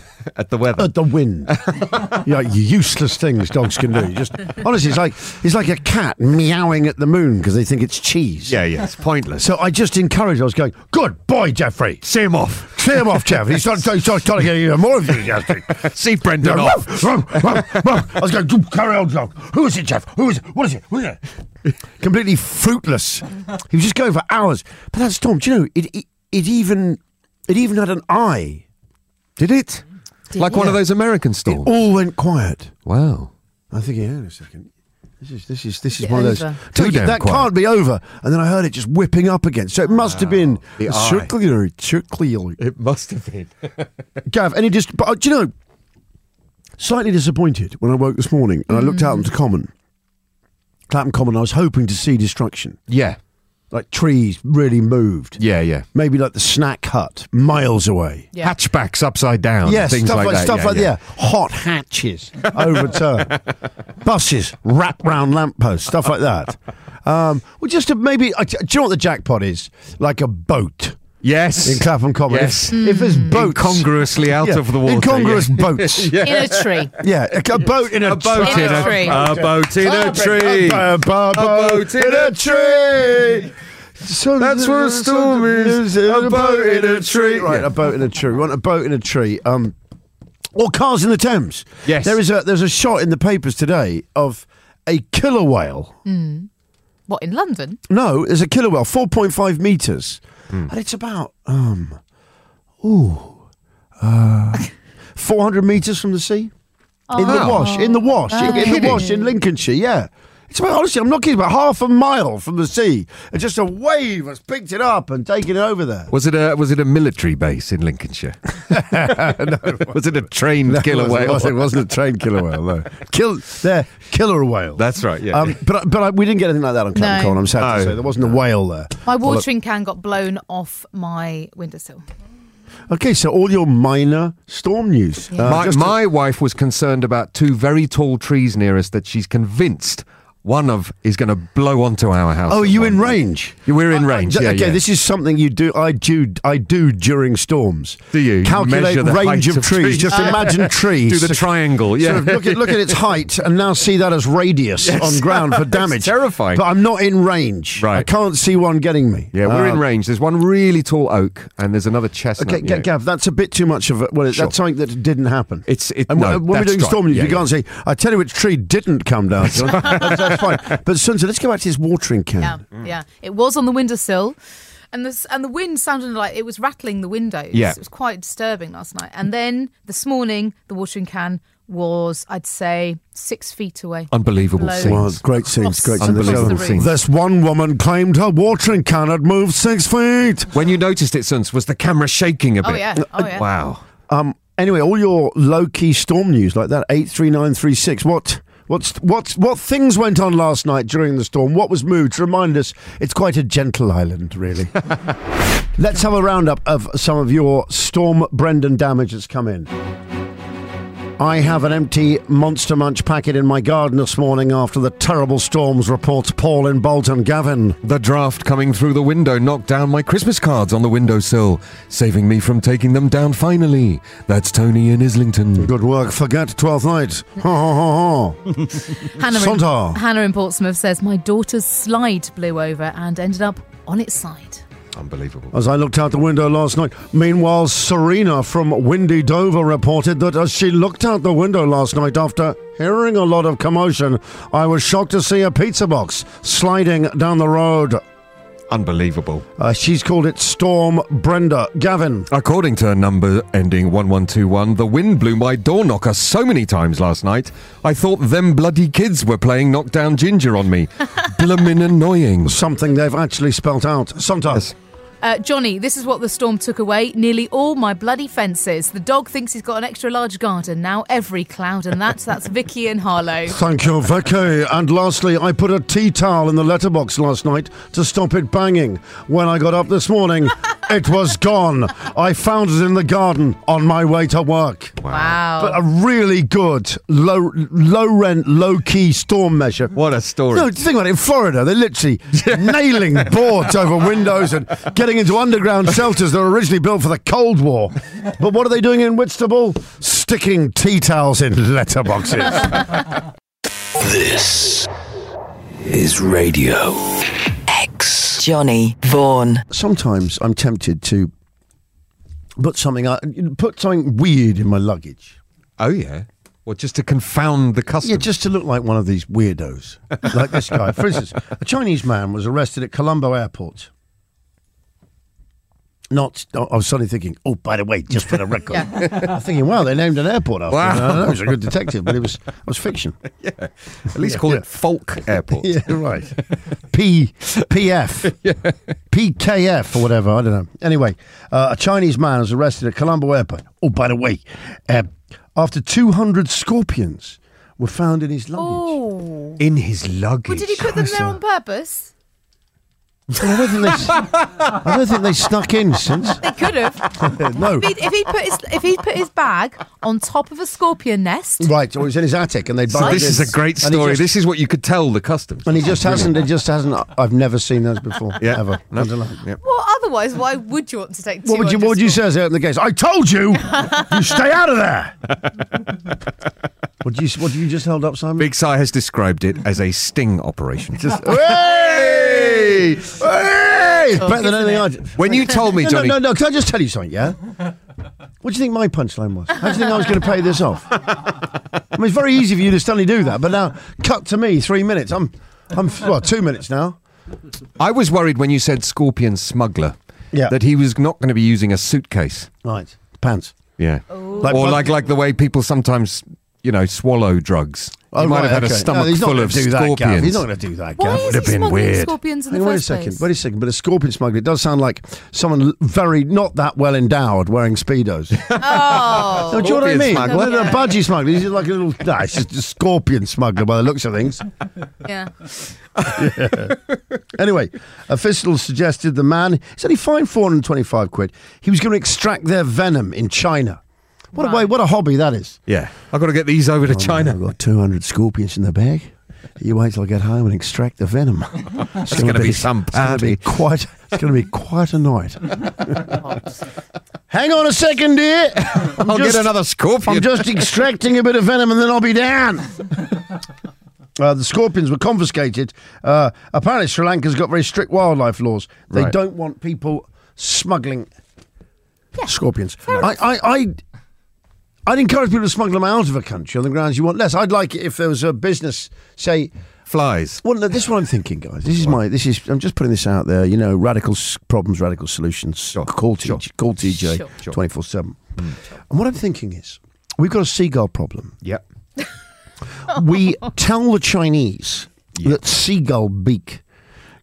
at the weather. at the wind. You know, useless things dogs can do. Just honestly, it's like it's like a cat meowing at the moon because they think it's cheese. yeah, yeah. It's pointless. So I just encouraged. I was going, good boy, Jeffrey. See him off. See him off, Jeff. He started, he started trying to get even more enthusiastic. See Brendan Yeah, off. ruff, ruff, ruff, ruff. I was going, "Do carry on, dog. Who is it, Jeff? Who is it? What is it? What is it?" Completely fruitless. He was just going for hours. But that storm, do you know, it, it, it even it even had an eye. Did it? Did like it? one of those American It storms. all went quiet. Wow. I'm thinking, hang on a second. This is this is this is Is it one of those. over? Too Thinking, damn that quiet. can't be over. And then I heard it just whipping up again. So it must have been the eye. circular, circular. It must have been. Gav, any just, but uh, do you know, slightly disappointed when I woke this morning and I looked out onto Common, Clapham Common. I was hoping to see destruction, yeah. like trees really moved. Yeah, yeah. Maybe like the snack hut miles away. Yeah. Hatchbacks upside down. Yeah, things stuff like, like, that. stuff yeah, like yeah. yeah. Hot hatches overturned, buses wrapped round lampposts, stuff like that. Um, well, just to maybe, uh, do you know what the jackpot is? Like a boat Yes. in Clapham Common. Yes. If, if there's boats, Incongruously out yeah, of the water. incongruous yeah. boats. In a tree. Yeah, a, a boat in a, A boat In in a a tree. A boat in a tree. A, a, bo- A boat in a tree. So That's what a storm is. A boat in a tree. Right, Yeah. a boat in a tree. We want a boat in a tree. Um, or cars in the Thames. Yes. There is a there's a shot in the papers today of a killer whale. What, in London? No, there's a killer whale, four point five metres. Hmm. And it's about, um, ooh, uh, four hundred metres from the sea. In the Oh. Wash, in the Wash, in, in the Kidding. Wash in Lincolnshire, yeah. It's about, honestly, I'm not kidding, about half a mile from the sea. And just a wave has picked it up and taken it over there. Was it a was it a military base in Lincolnshire? no, was it a trained killer it wasn't, whale? It wasn't a trained killer whale, no. Kill, they're killer whale. That's right. Yeah. Um, but but I, we didn't get anything like that on Clapham No. Common, I'm sad to No. say. There wasn't a whale there. My Well, watering can got blown off my windowsill. Okay, so all your minor storm news. Uh, my just to- my wife was concerned about two very tall trees near us that she's convinced one of is going to blow onto our house. Oh, are at you one in point. range? Yeah, we're in Uh, range, uh, yeah, okay, yeah. this is something you do. I do. I do during storms. Do you? You calculate measure the range height of, of trees? trees? Just imagine trees. Do the triangle, yeah. Sort of look at look at its height and now see that as radius Yes. on ground for damage. terrifying. But I'm not in range. Right. I can't see one getting me. Yeah, we're Uh, in range. There's one really tall oak, and there's another chestnut. Okay, yeah. Gav, that's a bit too much of a. Well, Sure. that's something that didn't happen. It's it. And no, when we're that's doing right. storm news, Yeah, you yeah. can't say, I tell you which tree didn't come down. John. that's, that's fine. But Sunza, let's go back to this watering can. Yeah, yeah. It was on the windowsill. And the, and the wind sounded like it was rattling the windows. Yeah. It was quite disturbing last night. And then this morning, the watering can was, I'd say, six feet away. Unbelievable Blown scenes. Well, great scenes, great across- scenes. across the Unbelievable room. scenes. This one woman claimed her watering can had moved six feet. When you noticed it, Suns, was the camera shaking a bit? Oh, yeah. Oh, yeah. Wow. Um. Anyway, all your low-key storm news like that, eight three nine three six. What What's what's what things went on last night during the storm? What was moved? To remind us, it's quite a gentle island, really. Let's have a roundup of some of your Storm Brendan damage that's come in. I have an empty Monster Munch packet in my garden this morning after the terrible storms, reports Paul in Bolton. Gavin. The draft coming through the window knocked down my Christmas cards on the windowsill, saving me from taking them down finally. That's Tony in Islington. Good work. Forget Twelfth Night. Ha ha ha ha. Hannah, Sontar. in, Hannah in Portsmouth says, my daughter's slide blew over and ended up on its side. Unbelievable. As I looked out the window last night. Meanwhile, Serena from Windy Dover reported that as she looked out the window last night after hearing a lot of commotion, I was shocked to see a pizza box sliding down the road. Unbelievable. Uh, she's called it Storm Brenda. Gavin. According to a number ending one one two one, the wind blew my door knocker so many times last night, I thought them bloody kids were playing Knockdown Ginger on me. Bloomin' annoying. Something they've actually spelt out. Sometimes. Yes. Uh, Johnny, this is what the storm took away. Nearly all my bloody fences. The dog thinks he's got an extra large garden. Now every cloud and that. That's Vicky and Harlow. Thank you, Vicky. And lastly, I put a tea towel in the letterbox last night to stop it banging. When I got up this morning, it was gone. I found it in the garden on my way to work. Wow. But a really good, low, low rent, low key storm measure. What a story. No, think about it. In Florida, they're literally nailing boards over windows and getting into underground shelters that were originally built for the Cold War. But what are they doing in Whitstable? Sticking tea towels in letterboxes. This is Radio X. Johnny Vaughan. Sometimes I'm tempted to put something, uh, put something weird in my luggage. Oh, yeah? Well, just to confound the customs. Yeah, just to look like one of these weirdos. Like this guy. For instance, a Chinese man was arrested at Colombo Airport. Not, I was suddenly thinking, oh, by the way, just for the record. Yeah. I'm thinking, wow, they named an airport after Wow. him. I know, he was a good detective, but it was it was fiction. Yeah. At least call Yeah. it Folk Airport. Yeah, right. P, PF, P K F or whatever, I don't know. Anyway, uh, a Chinese man was arrested at Colombo Airport. Oh, by the way, uh, after two hundred scorpions were found in his luggage. Oh. In his luggage. Well, did he put them there on purpose? Well, I don't think they, I don't think they snuck in since. They could have. No. If he'd, if he'd put his if he'd put his bag on top of a scorpion nest. Right, or he's in his attic and they So bugged this in. is a great And he story. just- This is what you could tell the customs. And he just hasn't, it just hasn't, I've never seen those before, Yeah. ever. No. I don't know. Yep. Well, otherwise, why would you want to take? What would you, what would you say as they open the gates? I told you, you stay out of there. What do you, what do you just held up, Simon? Big Si has described it as a sting operation. Just, hey! Hey! It's better than isn't anything it? I did. When you told me, No, Johnny... no, no, no, can I just tell you something, yeah? What do you think my punchline was? How do you think I was going to pay this off? I mean, it's very easy for you to suddenly do that, but now, cut to me, three minutes. I'm, I'm, well, two minutes now. I was worried when you said scorpion smuggler Yeah. that he was not going to be using a suitcase. Right, pants. Yeah. Like or what- like like the way people sometimes, you know, swallow drugs. He Oh, might right, have had okay. a stomach no, he's not full gonna of do that, Gav. scorpions. He's not going to do that, Why Gav. is would he have been smuggling weird. scorpions in Hang the on, wait a first second, place? wait a second. But a scorpion smuggler, it does sound like someone very not that well endowed wearing Speedos. Oh, No, do you know what I Scorpion mean? smuggler. Well, a budgie smuggler. He's like a little. Nah, it's just a scorpion smuggler by the looks of things. yeah. Anyway, officials suggested the man. He's only fined four hundred twenty-five quid. He was going to extract their venom in China. What a Right. way! What a hobby that is. Yeah. I've got to get these over to I've China. got two hundred scorpions in the bag. You wait till I get home and extract the venom. It's gonna be some It's going to be party. quite. It's going to be quite a night. Hang on a second, dear. I'm I'll just- get another scorpion. I'm just extracting a bit of venom and then I'll be down. Uh, the scorpions were confiscated. Uh, apparently, Sri Lanka's got very strict wildlife laws. They Right. don't want people smuggling scorpions. I, I, I, I'd encourage people to smuggle them out of a country on the grounds you want less. I'd like it if there was a business, say. Flies. Well, no, this is what I'm thinking, guys. This is my. This is. I'm just putting this out there. You know, radical s- problems, radical solutions. Sure. Call T J. Sure. Call T J. Sure. Twenty-four seven. And what I'm thinking is, we've got a seagull problem. Yep. We tell the Chinese that seagull beak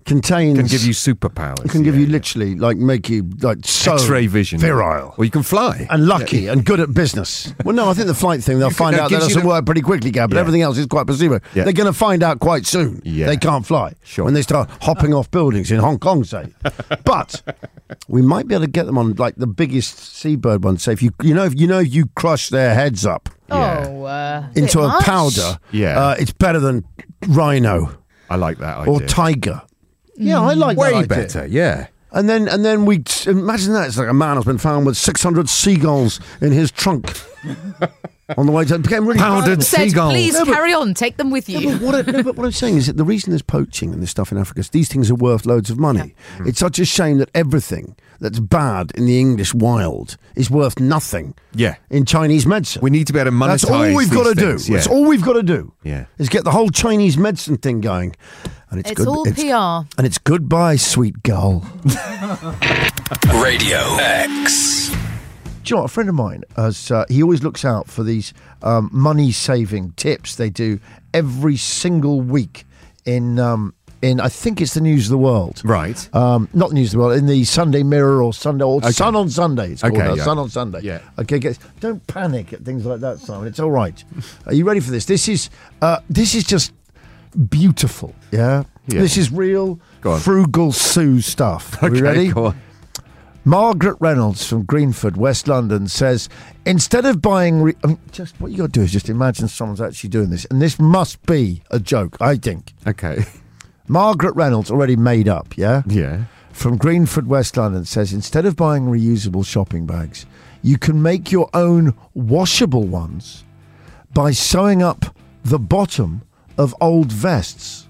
contains Can give you superpowers. It can give yeah, you yeah. literally like make you like so X-ray vision. virile. Or you can fly. And lucky and good at business. Well, no, I think the flight thing, they'll find it out that gives you doesn't the- work pretty quickly, Gab, but Yeah. everything else is quite placebo. Yeah. They're going to find out quite soon Yeah. they can't fly Sure. when they start hopping off buildings in Hong Kong, say. But we might be able to get them on like the biggest seabird ones. Say, if you, you know, if you know, if you crush their heads up Yeah. Oh, uh, into bit a much. powder, Yeah. uh, it's better than rhino I like that idea. or tiger. Yeah, I like Way that idea. better, yeah. And then, and then we imagine that it's like a man has been found with six hundred seagulls in his trunk on the way to. It became really Powdered bad. Said, seagull. please No, but- carry on, take them with you. Yeah, but what, I, no, but what I'm saying is that the reason there's poaching and this stuff in Africa is these things are worth loads of money. It's such a shame that everything that's bad in the English wild is worth nothing Yeah. in Chinese medicine. We need to be able to monetize That's all we've got to these do. things, yeah. That's all we've got to do. Yeah. Is get the whole Chinese medicine thing going. And it's, It's good. all P R. And it's goodbye, sweet girl. Radio X. Do you know what? A friend of mine has, uh, he always looks out for these um, money-saving tips they do every single week in, um, in I think it's the News of the World. Right. Um, not the News of the World, in the Sunday Mirror or Sunday, or Okay. Sun on Sunday. It's called Okay, now, yeah. Sun on Sunday. Yeah. Okay, guys, don't panic at things like that, Simon. It's all right. Are you ready for this? This is, uh, this is just beautiful. Yeah. Yeah. This is real Go on. frugal Sue stuff. Are Okay, we ready? go on. Margaret Reynolds from Greenford, West London, says, instead of buying... Re- I mean, just what you got to do is just imagine someone's actually doing this. And this must be a joke, I think. Okay. Margaret Reynolds, already made up, yeah? Yeah. From Greenford, West London, says, instead of buying reusable shopping bags, you can make your own washable ones by sewing up the bottom of old vests.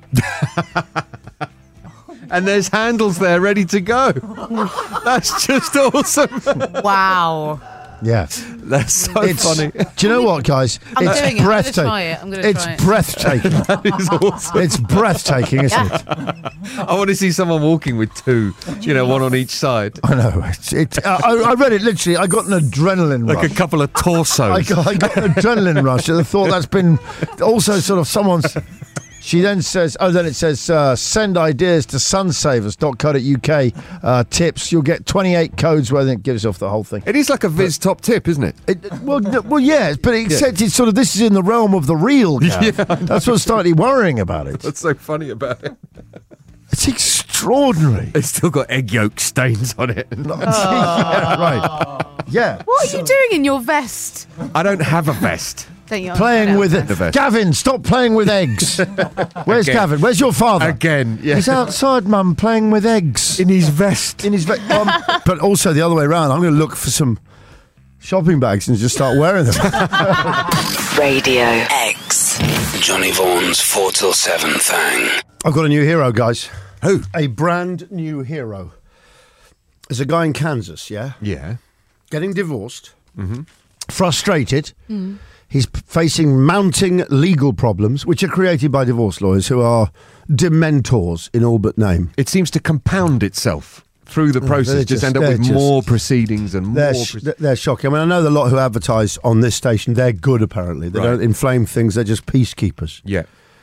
And there's handles there ready to go. That's just awesome. Wow. Yeah. That's so It's, funny. do you know what, guys? I'm it's doing it. I'm gonna breathtaking. try it. I'm gonna it's try it. breathtaking. That is awesome. It's breathtaking, isn't it? I want to see someone walking with two, you know, one on each side. I know. It's, it, uh, I, I read it literally. I got an adrenaline Like rush. a couple of torsos. I got, I got an adrenaline rush at the thought that's been also sort of someone's. She then says, oh, then it says, uh, send ideas to sunsavers dot co dot uk. Uh, tips. You'll get twenty-eight codes where it gives off the whole thing. It is like a Viz top tip, isn't it? It, well, no, well, yeah, but except it's sort of, this is in the realm of the real, Gav. That's what's slightly worrying about it. What's so funny about it? It's extraordinary. It's still got egg yolk stains on it. Yeah, right. Yeah. What are you doing in your vest? I don't have a vest. Don't you? Playing No. with The it. vest. Gavin, stop playing with eggs. Where's Again. Gavin? Where's your father? Again, yeah. He's outside, Mum, playing with eggs. In his vest. In his ve- um, But also the other way around, I'm going to look for some shopping bags and just start wearing them. Radio X. Johnny Vaughan's four till seven thing. I've got a new hero, guys. Who? A brand new hero. There's a guy in Kansas, yeah? Yeah. Getting divorced, frustrated. He's p- facing mounting legal problems, which are created by divorce lawyers who are dementors in all but name. It seems to compound itself through the process. they're Just, just- end up they're with just- more proceedings and more. They're, sh- proce- they're shocking. I mean, I know the lot who advertise on this station, they're good apparently. They Right. don't inflame things, they're just peacekeepers. yeah.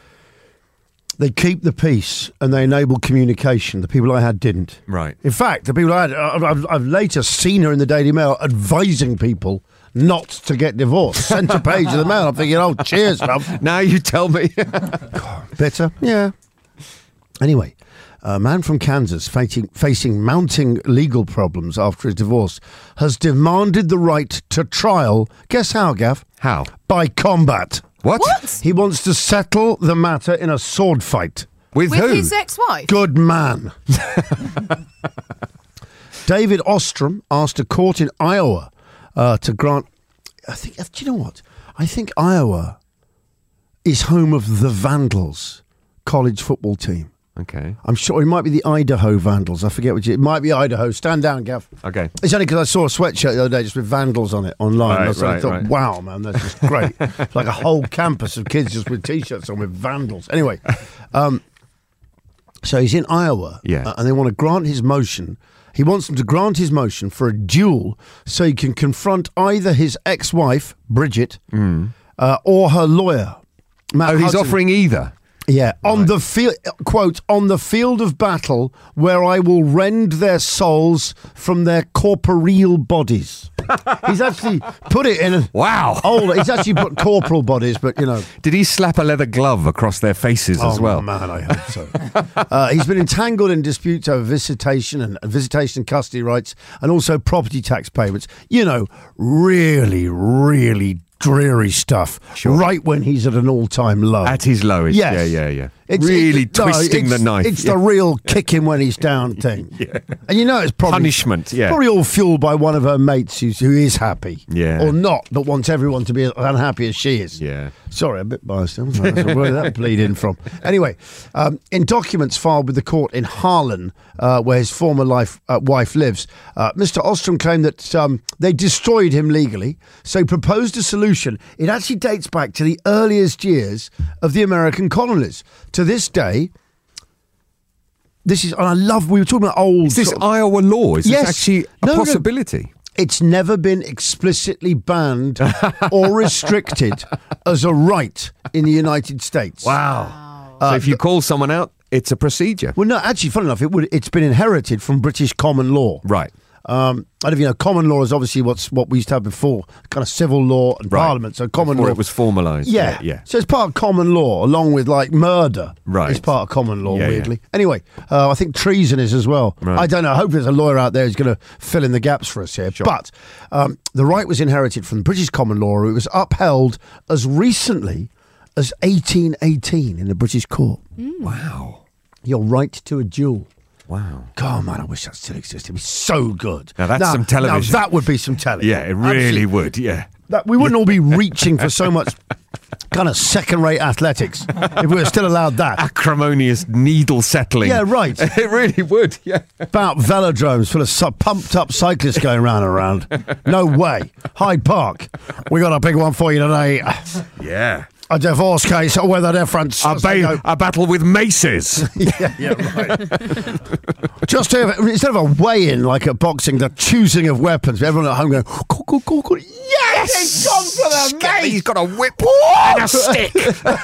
They keep the peace and they enable communication. The people I had didn't. Right. In fact, the people I had, I've, I've- I've later seen her in the Daily Mail advising people not to get divorced. Centre page of the Mail. I'm thinking, oh, cheers, love. Now you tell me. Bitter? Yeah. Anyway, a man from Kansas facing, facing mounting legal problems after his divorce has demanded the right to trial. Guess how, Gav? How? By combat. What? What? He wants to settle the matter in a sword fight. With, With who? his ex-wife? Good man. David Ostrom asked a court in Iowa uh, to grant. I think. Do you know what? I think Iowa is home of the Vandals college football team. Okay. I'm sure it might be the Idaho Vandals. I forget which. It might be Idaho. Stand down, Gav. Okay. It's only because I saw a sweatshirt the other day just with Vandals on it online. Right, And I right, thought, right. wow, man, that's just great. It's like a whole campus of kids just with T-shirts on with Vandals. Anyway, um, so he's in Iowa, Yeah. uh, and they want to grant his motion. He wants them to grant his motion for a duel so he can confront either his ex-wife, Bridget, uh, or her lawyer, Matt Oh, he's Hudson. offering either. Yeah, on the field, quote, on the field of battle where I will rend their souls from their corporeal bodies. He's actually put it in a... Wow. Oh, he's actually put corporal bodies, but, you know... Did he slap a leather glove across their faces oh, as well? man, I hope so. uh, he's been entangled in disputes over visitation and visitation and custody rights and also property tax payments. You know, really, really dreary stuff. Sure. Right when he's at an all-time low. At his lowest. Yes. Yeah, yeah, yeah. It's, really it, no, twisting it's- the knife. It's yeah. the real kick him when he's down thing. Yeah. And you know it's probably... Punishment, yeah. Probably all fueled by one of her mates who's, who is happy. Yeah. Or not, but wants everyone to be as unhappy as she is. Yeah. Sorry, a bit biased. Where did that bleed in from? Anyway, um, in documents filed with the court in Harlan, uh, where his former life, uh, wife lives, uh, Mister Ostrom claimed that um, they destroyed him legally, so he proposed a solution. It actually dates back to the earliest years of the American colonies. To this day, this is, and I love, we were talking about old... Is this sort of- Iowa law? Is Yes. this actually a No, no. possibility? It's never been explicitly banned or restricted as a right in the United States. Wow. Uh, so if you call someone out, it's a procedure. Well, no, actually, funny enough, it would, it's been inherited from British common law. Right. Um, I don't know if you know, common law is obviously what's what we used to have before, kind of civil law and Right. parliament. So common Before law it was formalised. Yeah. Yeah. So it's part of common law, along with like murder. Right. It's part of common law, Yeah, weirdly. Anyway, uh, I think treason is as well. Right. I don't know. I hope there's a lawyer out there who's going to fill in the gaps for us here. Sure. But um, the right was inherited from British common law. It was upheld as recently as eighteen eighteen in the British court. Wow. Your right to a duel. Wow. God, man, I wish that still existed. It'd be so good. Now, that's some television. Now, that would be some telly. Yeah, it really Absolutely. would. Yeah. That, we wouldn't all be reaching for so much kind of second-rate athletics if we were still allowed that. Acrimonious needle settling. Yeah, right. It really would. Yeah. About velodromes full of su- pumped-up cyclists going round and round. No way. Hyde Park. We got a big one for you today. Yeah. A divorce case or weather difference. A, ba- a battle with maces. yeah, yeah, right. Just to have, instead of a weigh-in like at boxing, the choosing of weapons. Everyone at home going, cool, cool, cool, cool. Yes! He's gone for the mate. He's got a whip and a stick.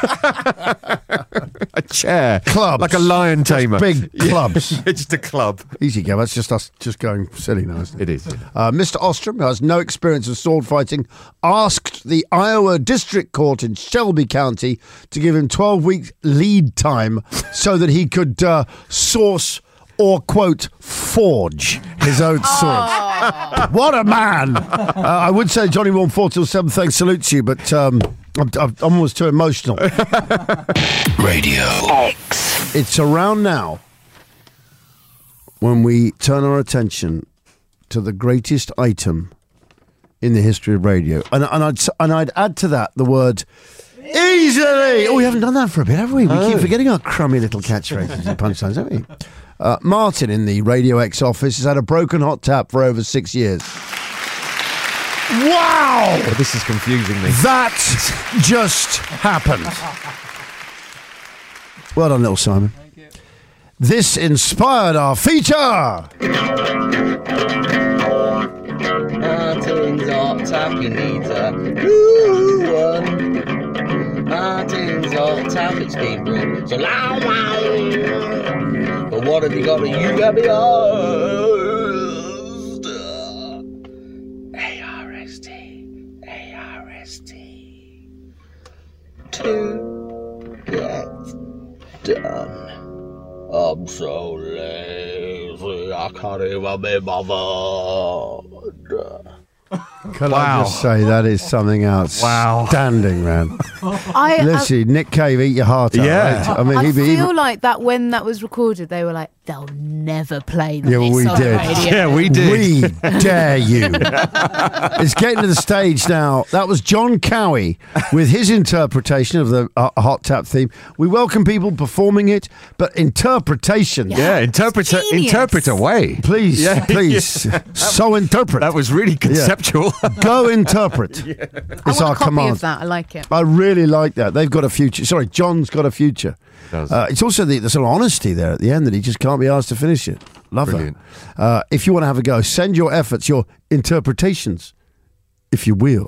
A chair. Clubs. Like a lion tamer. Big clubs. Yeah, just a club. Easy go. That's just us just going silly now, isn't it? It is. Uh, Mister Ostrom, who has no experience of sword fighting, asked the Iowa District Court in Shelby County to give him twelve weeks lead time so that he could uh, source or, quote, forge his own sword. What a man. Uh, I would say Johnny Vaughan four till seven, thanks, salutes you, but um, I'm, I'm almost too emotional. Radio X. It's around now when we turn our attention to the greatest item in the history of radio. And, and, I'd, and I'd add to that the word easily. Oh, we haven't done that for a bit, have we? We Oh. keep forgetting our crummy little catchphrases and punchlines, don't we? Uh, Martin in the Radio X office has had a broken hot tap for over six years. Wow! Oh, this is confusing me. That just happened. Well done, little Simon. Thank you. This inspired our feature. Martin's hot tap, you need a new one. Martin's hot tap, it's been broken so loud. But what have you got that you got me asked? A R S T, A R S T. To get done. I'm so lazy, I can't even be bothered. Can Wow. I just say that is something outstanding, man. I, Literally, Nick Cave, eat your heart out. Yeah. Right? I mean, I he'd be feel even. like that when that was recorded, they were like, they'll never play this Yeah, well, we on the did. radio. Yeah, we did. We dare you. It's getting to the stage now. That was John Cowie with his interpretation of the uh, Hot Tap theme. We welcome people performing it, but interpretation. Yeah, interpret, Genius. interpret away. Please, Yeah, please. So interpret. That was really conceptual. Go interpret. I It's want our a copy command. of that. I like it. I really like that. They've got a future. Sorry, John's got a future. Does. Uh, it's also the, the sort of honesty there at the end that he just can't be asked to finish it. Love Brilliant. that. Uh, if you want to have a go, send your efforts, your interpretations, if you will,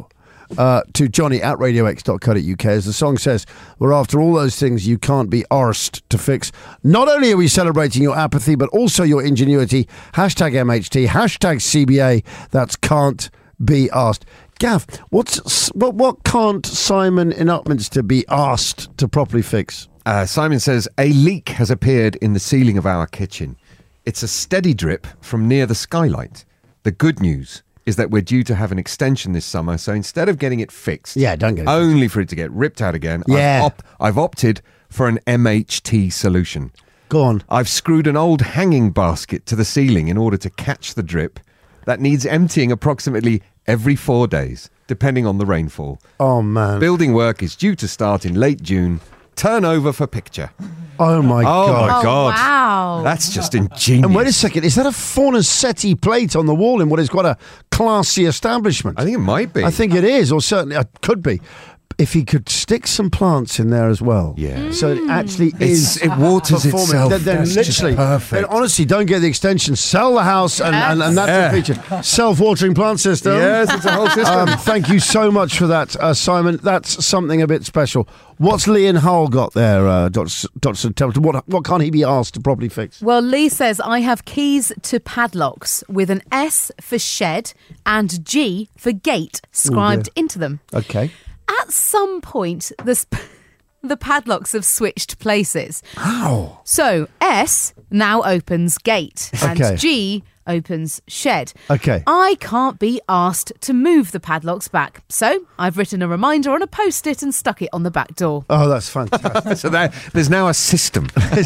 uh, to Johnny at radio x dot co dot uk. As the song says, we're after all those things you can't be arsed to fix. Not only are we celebrating your apathy, but also your ingenuity. Hashtag M H T, hashtag C B A. That's can't be asked. Gav, what's what, what can't Simon in Upminster be asked to properly fix? Uh, Simon says, a leak has appeared in the ceiling of our kitchen. It's a steady drip from near the skylight. The good news is that we're due to have an extension this summer, so instead of getting it fixed, Yeah, don't get it only for it to get ripped out again, Yeah. I've, op- I've opted for an M H T solution. Go on. I've screwed an old hanging basket to the ceiling in order to catch the drip. That needs emptying approximately every four days, depending on the rainfall. Oh, man. Building work is due to start in late June. Turnover for picture. Oh, my Oh, God. my Oh, God. wow. That's just ingenious. And wait a second, is that a Fornasetti plate on the wall in what is quite a classy establishment? I think it might be. I think it is, or certainly it could be. If he could stick some plants in there as well. Yeah. So it actually It's- is. it waters performing. itself. Then, then That's just literally, perfect. then honestly, don't get the extension. Sell the house, and, and, and that's Yeah. the feature. Self-watering plant system. Yes, it's a whole system. Um, thank you so much for that, uh, Simon. That's something a bit special. What's Lee and Hull got there, uh, Doctor Doctor Templeton? What, what can't he be asked to properly fix? Well, Lee says, I have keys to padlocks with an S for shed and G for gate scribed into them. Okay. At some point, the, sp- the padlocks have switched places. How? So S now opens gate and Okay. G opens shed. Okay. I can't be asked to move the padlocks back. So I've written a reminder on a post-it and stuck it on the back door. Oh, that's fantastic. So there, there's now a system.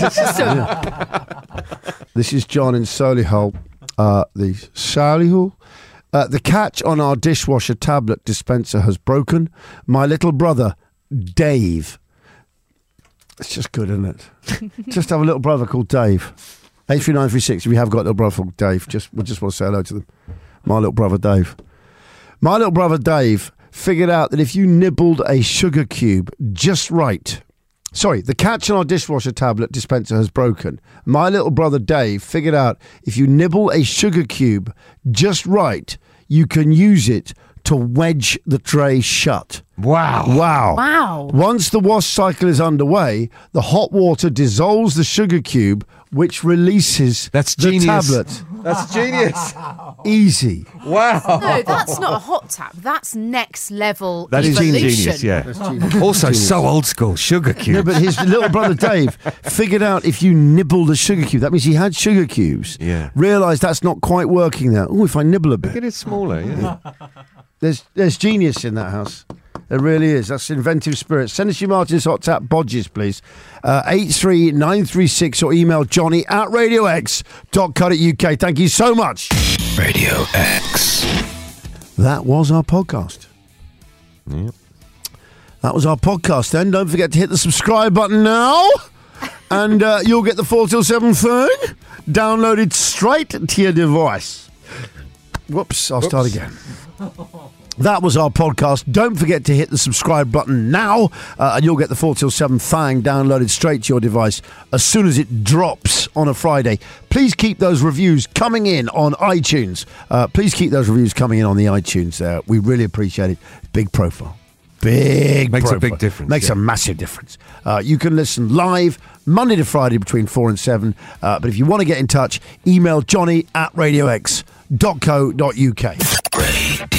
This is John in Solihull. Uh, the Solihull. Uh, the catch on our dishwasher tablet dispenser has broken. My little brother, Dave. It's just good, isn't it? Just have a little brother called Dave. eight three nine three six, if you have got a little brother called Dave, just, we just want to say hello to them. My little brother, Dave. My little brother, Dave, figured out that if you nibbled a sugar cube just right... Sorry, the catch on our dishwasher tablet dispenser has broken. My little brother Dave figured out if you nibble a sugar cube just right, you can use it to wedge the tray shut. Wow. Wow. Wow. Once the wash cycle is underway, the hot water dissolves the sugar cube, which releases That's the genius. tablet. That's genius. Easy. Wow. No, that's not a hot tap. That's next level That is evolution. ingenious, yeah. Also, so old school, sugar cube. No, but his little brother Dave figured out if you nibble the sugar cube, that means he had sugar cubes. Yeah. Realised that's not quite working there. Oh, if I nibble a Get bit. it smaller, yeah. There's there's genius in that house. There really is. That's inventive spirit. Send us your Martin's Hot Tap bodges, please. Uh, eight three nine three six or email Johnny at radio x dot co dot uk. Thank you so much. Radio X. That was our podcast. Yep. That was our podcast then. Don't forget to hit the subscribe button now. And uh, you'll get the four till seven thing downloaded straight to your device. Whoops, I'll start again. That was our podcast. Don't forget to hit the subscribe button now, uh, and you'll get the four till seven thang downloaded straight to your device as soon as it drops on a Friday. Please keep those reviews coming in on iTunes. Uh, please keep those reviews coming in on the iTunes there. We really appreciate it. Big profile. Big Makes a profile. big difference, Makes yeah. a massive difference. Uh, you can listen live Monday to Friday between four and seven. Uh, but if you want to get in touch, email Johnny at radio x dot co dot uk. Radio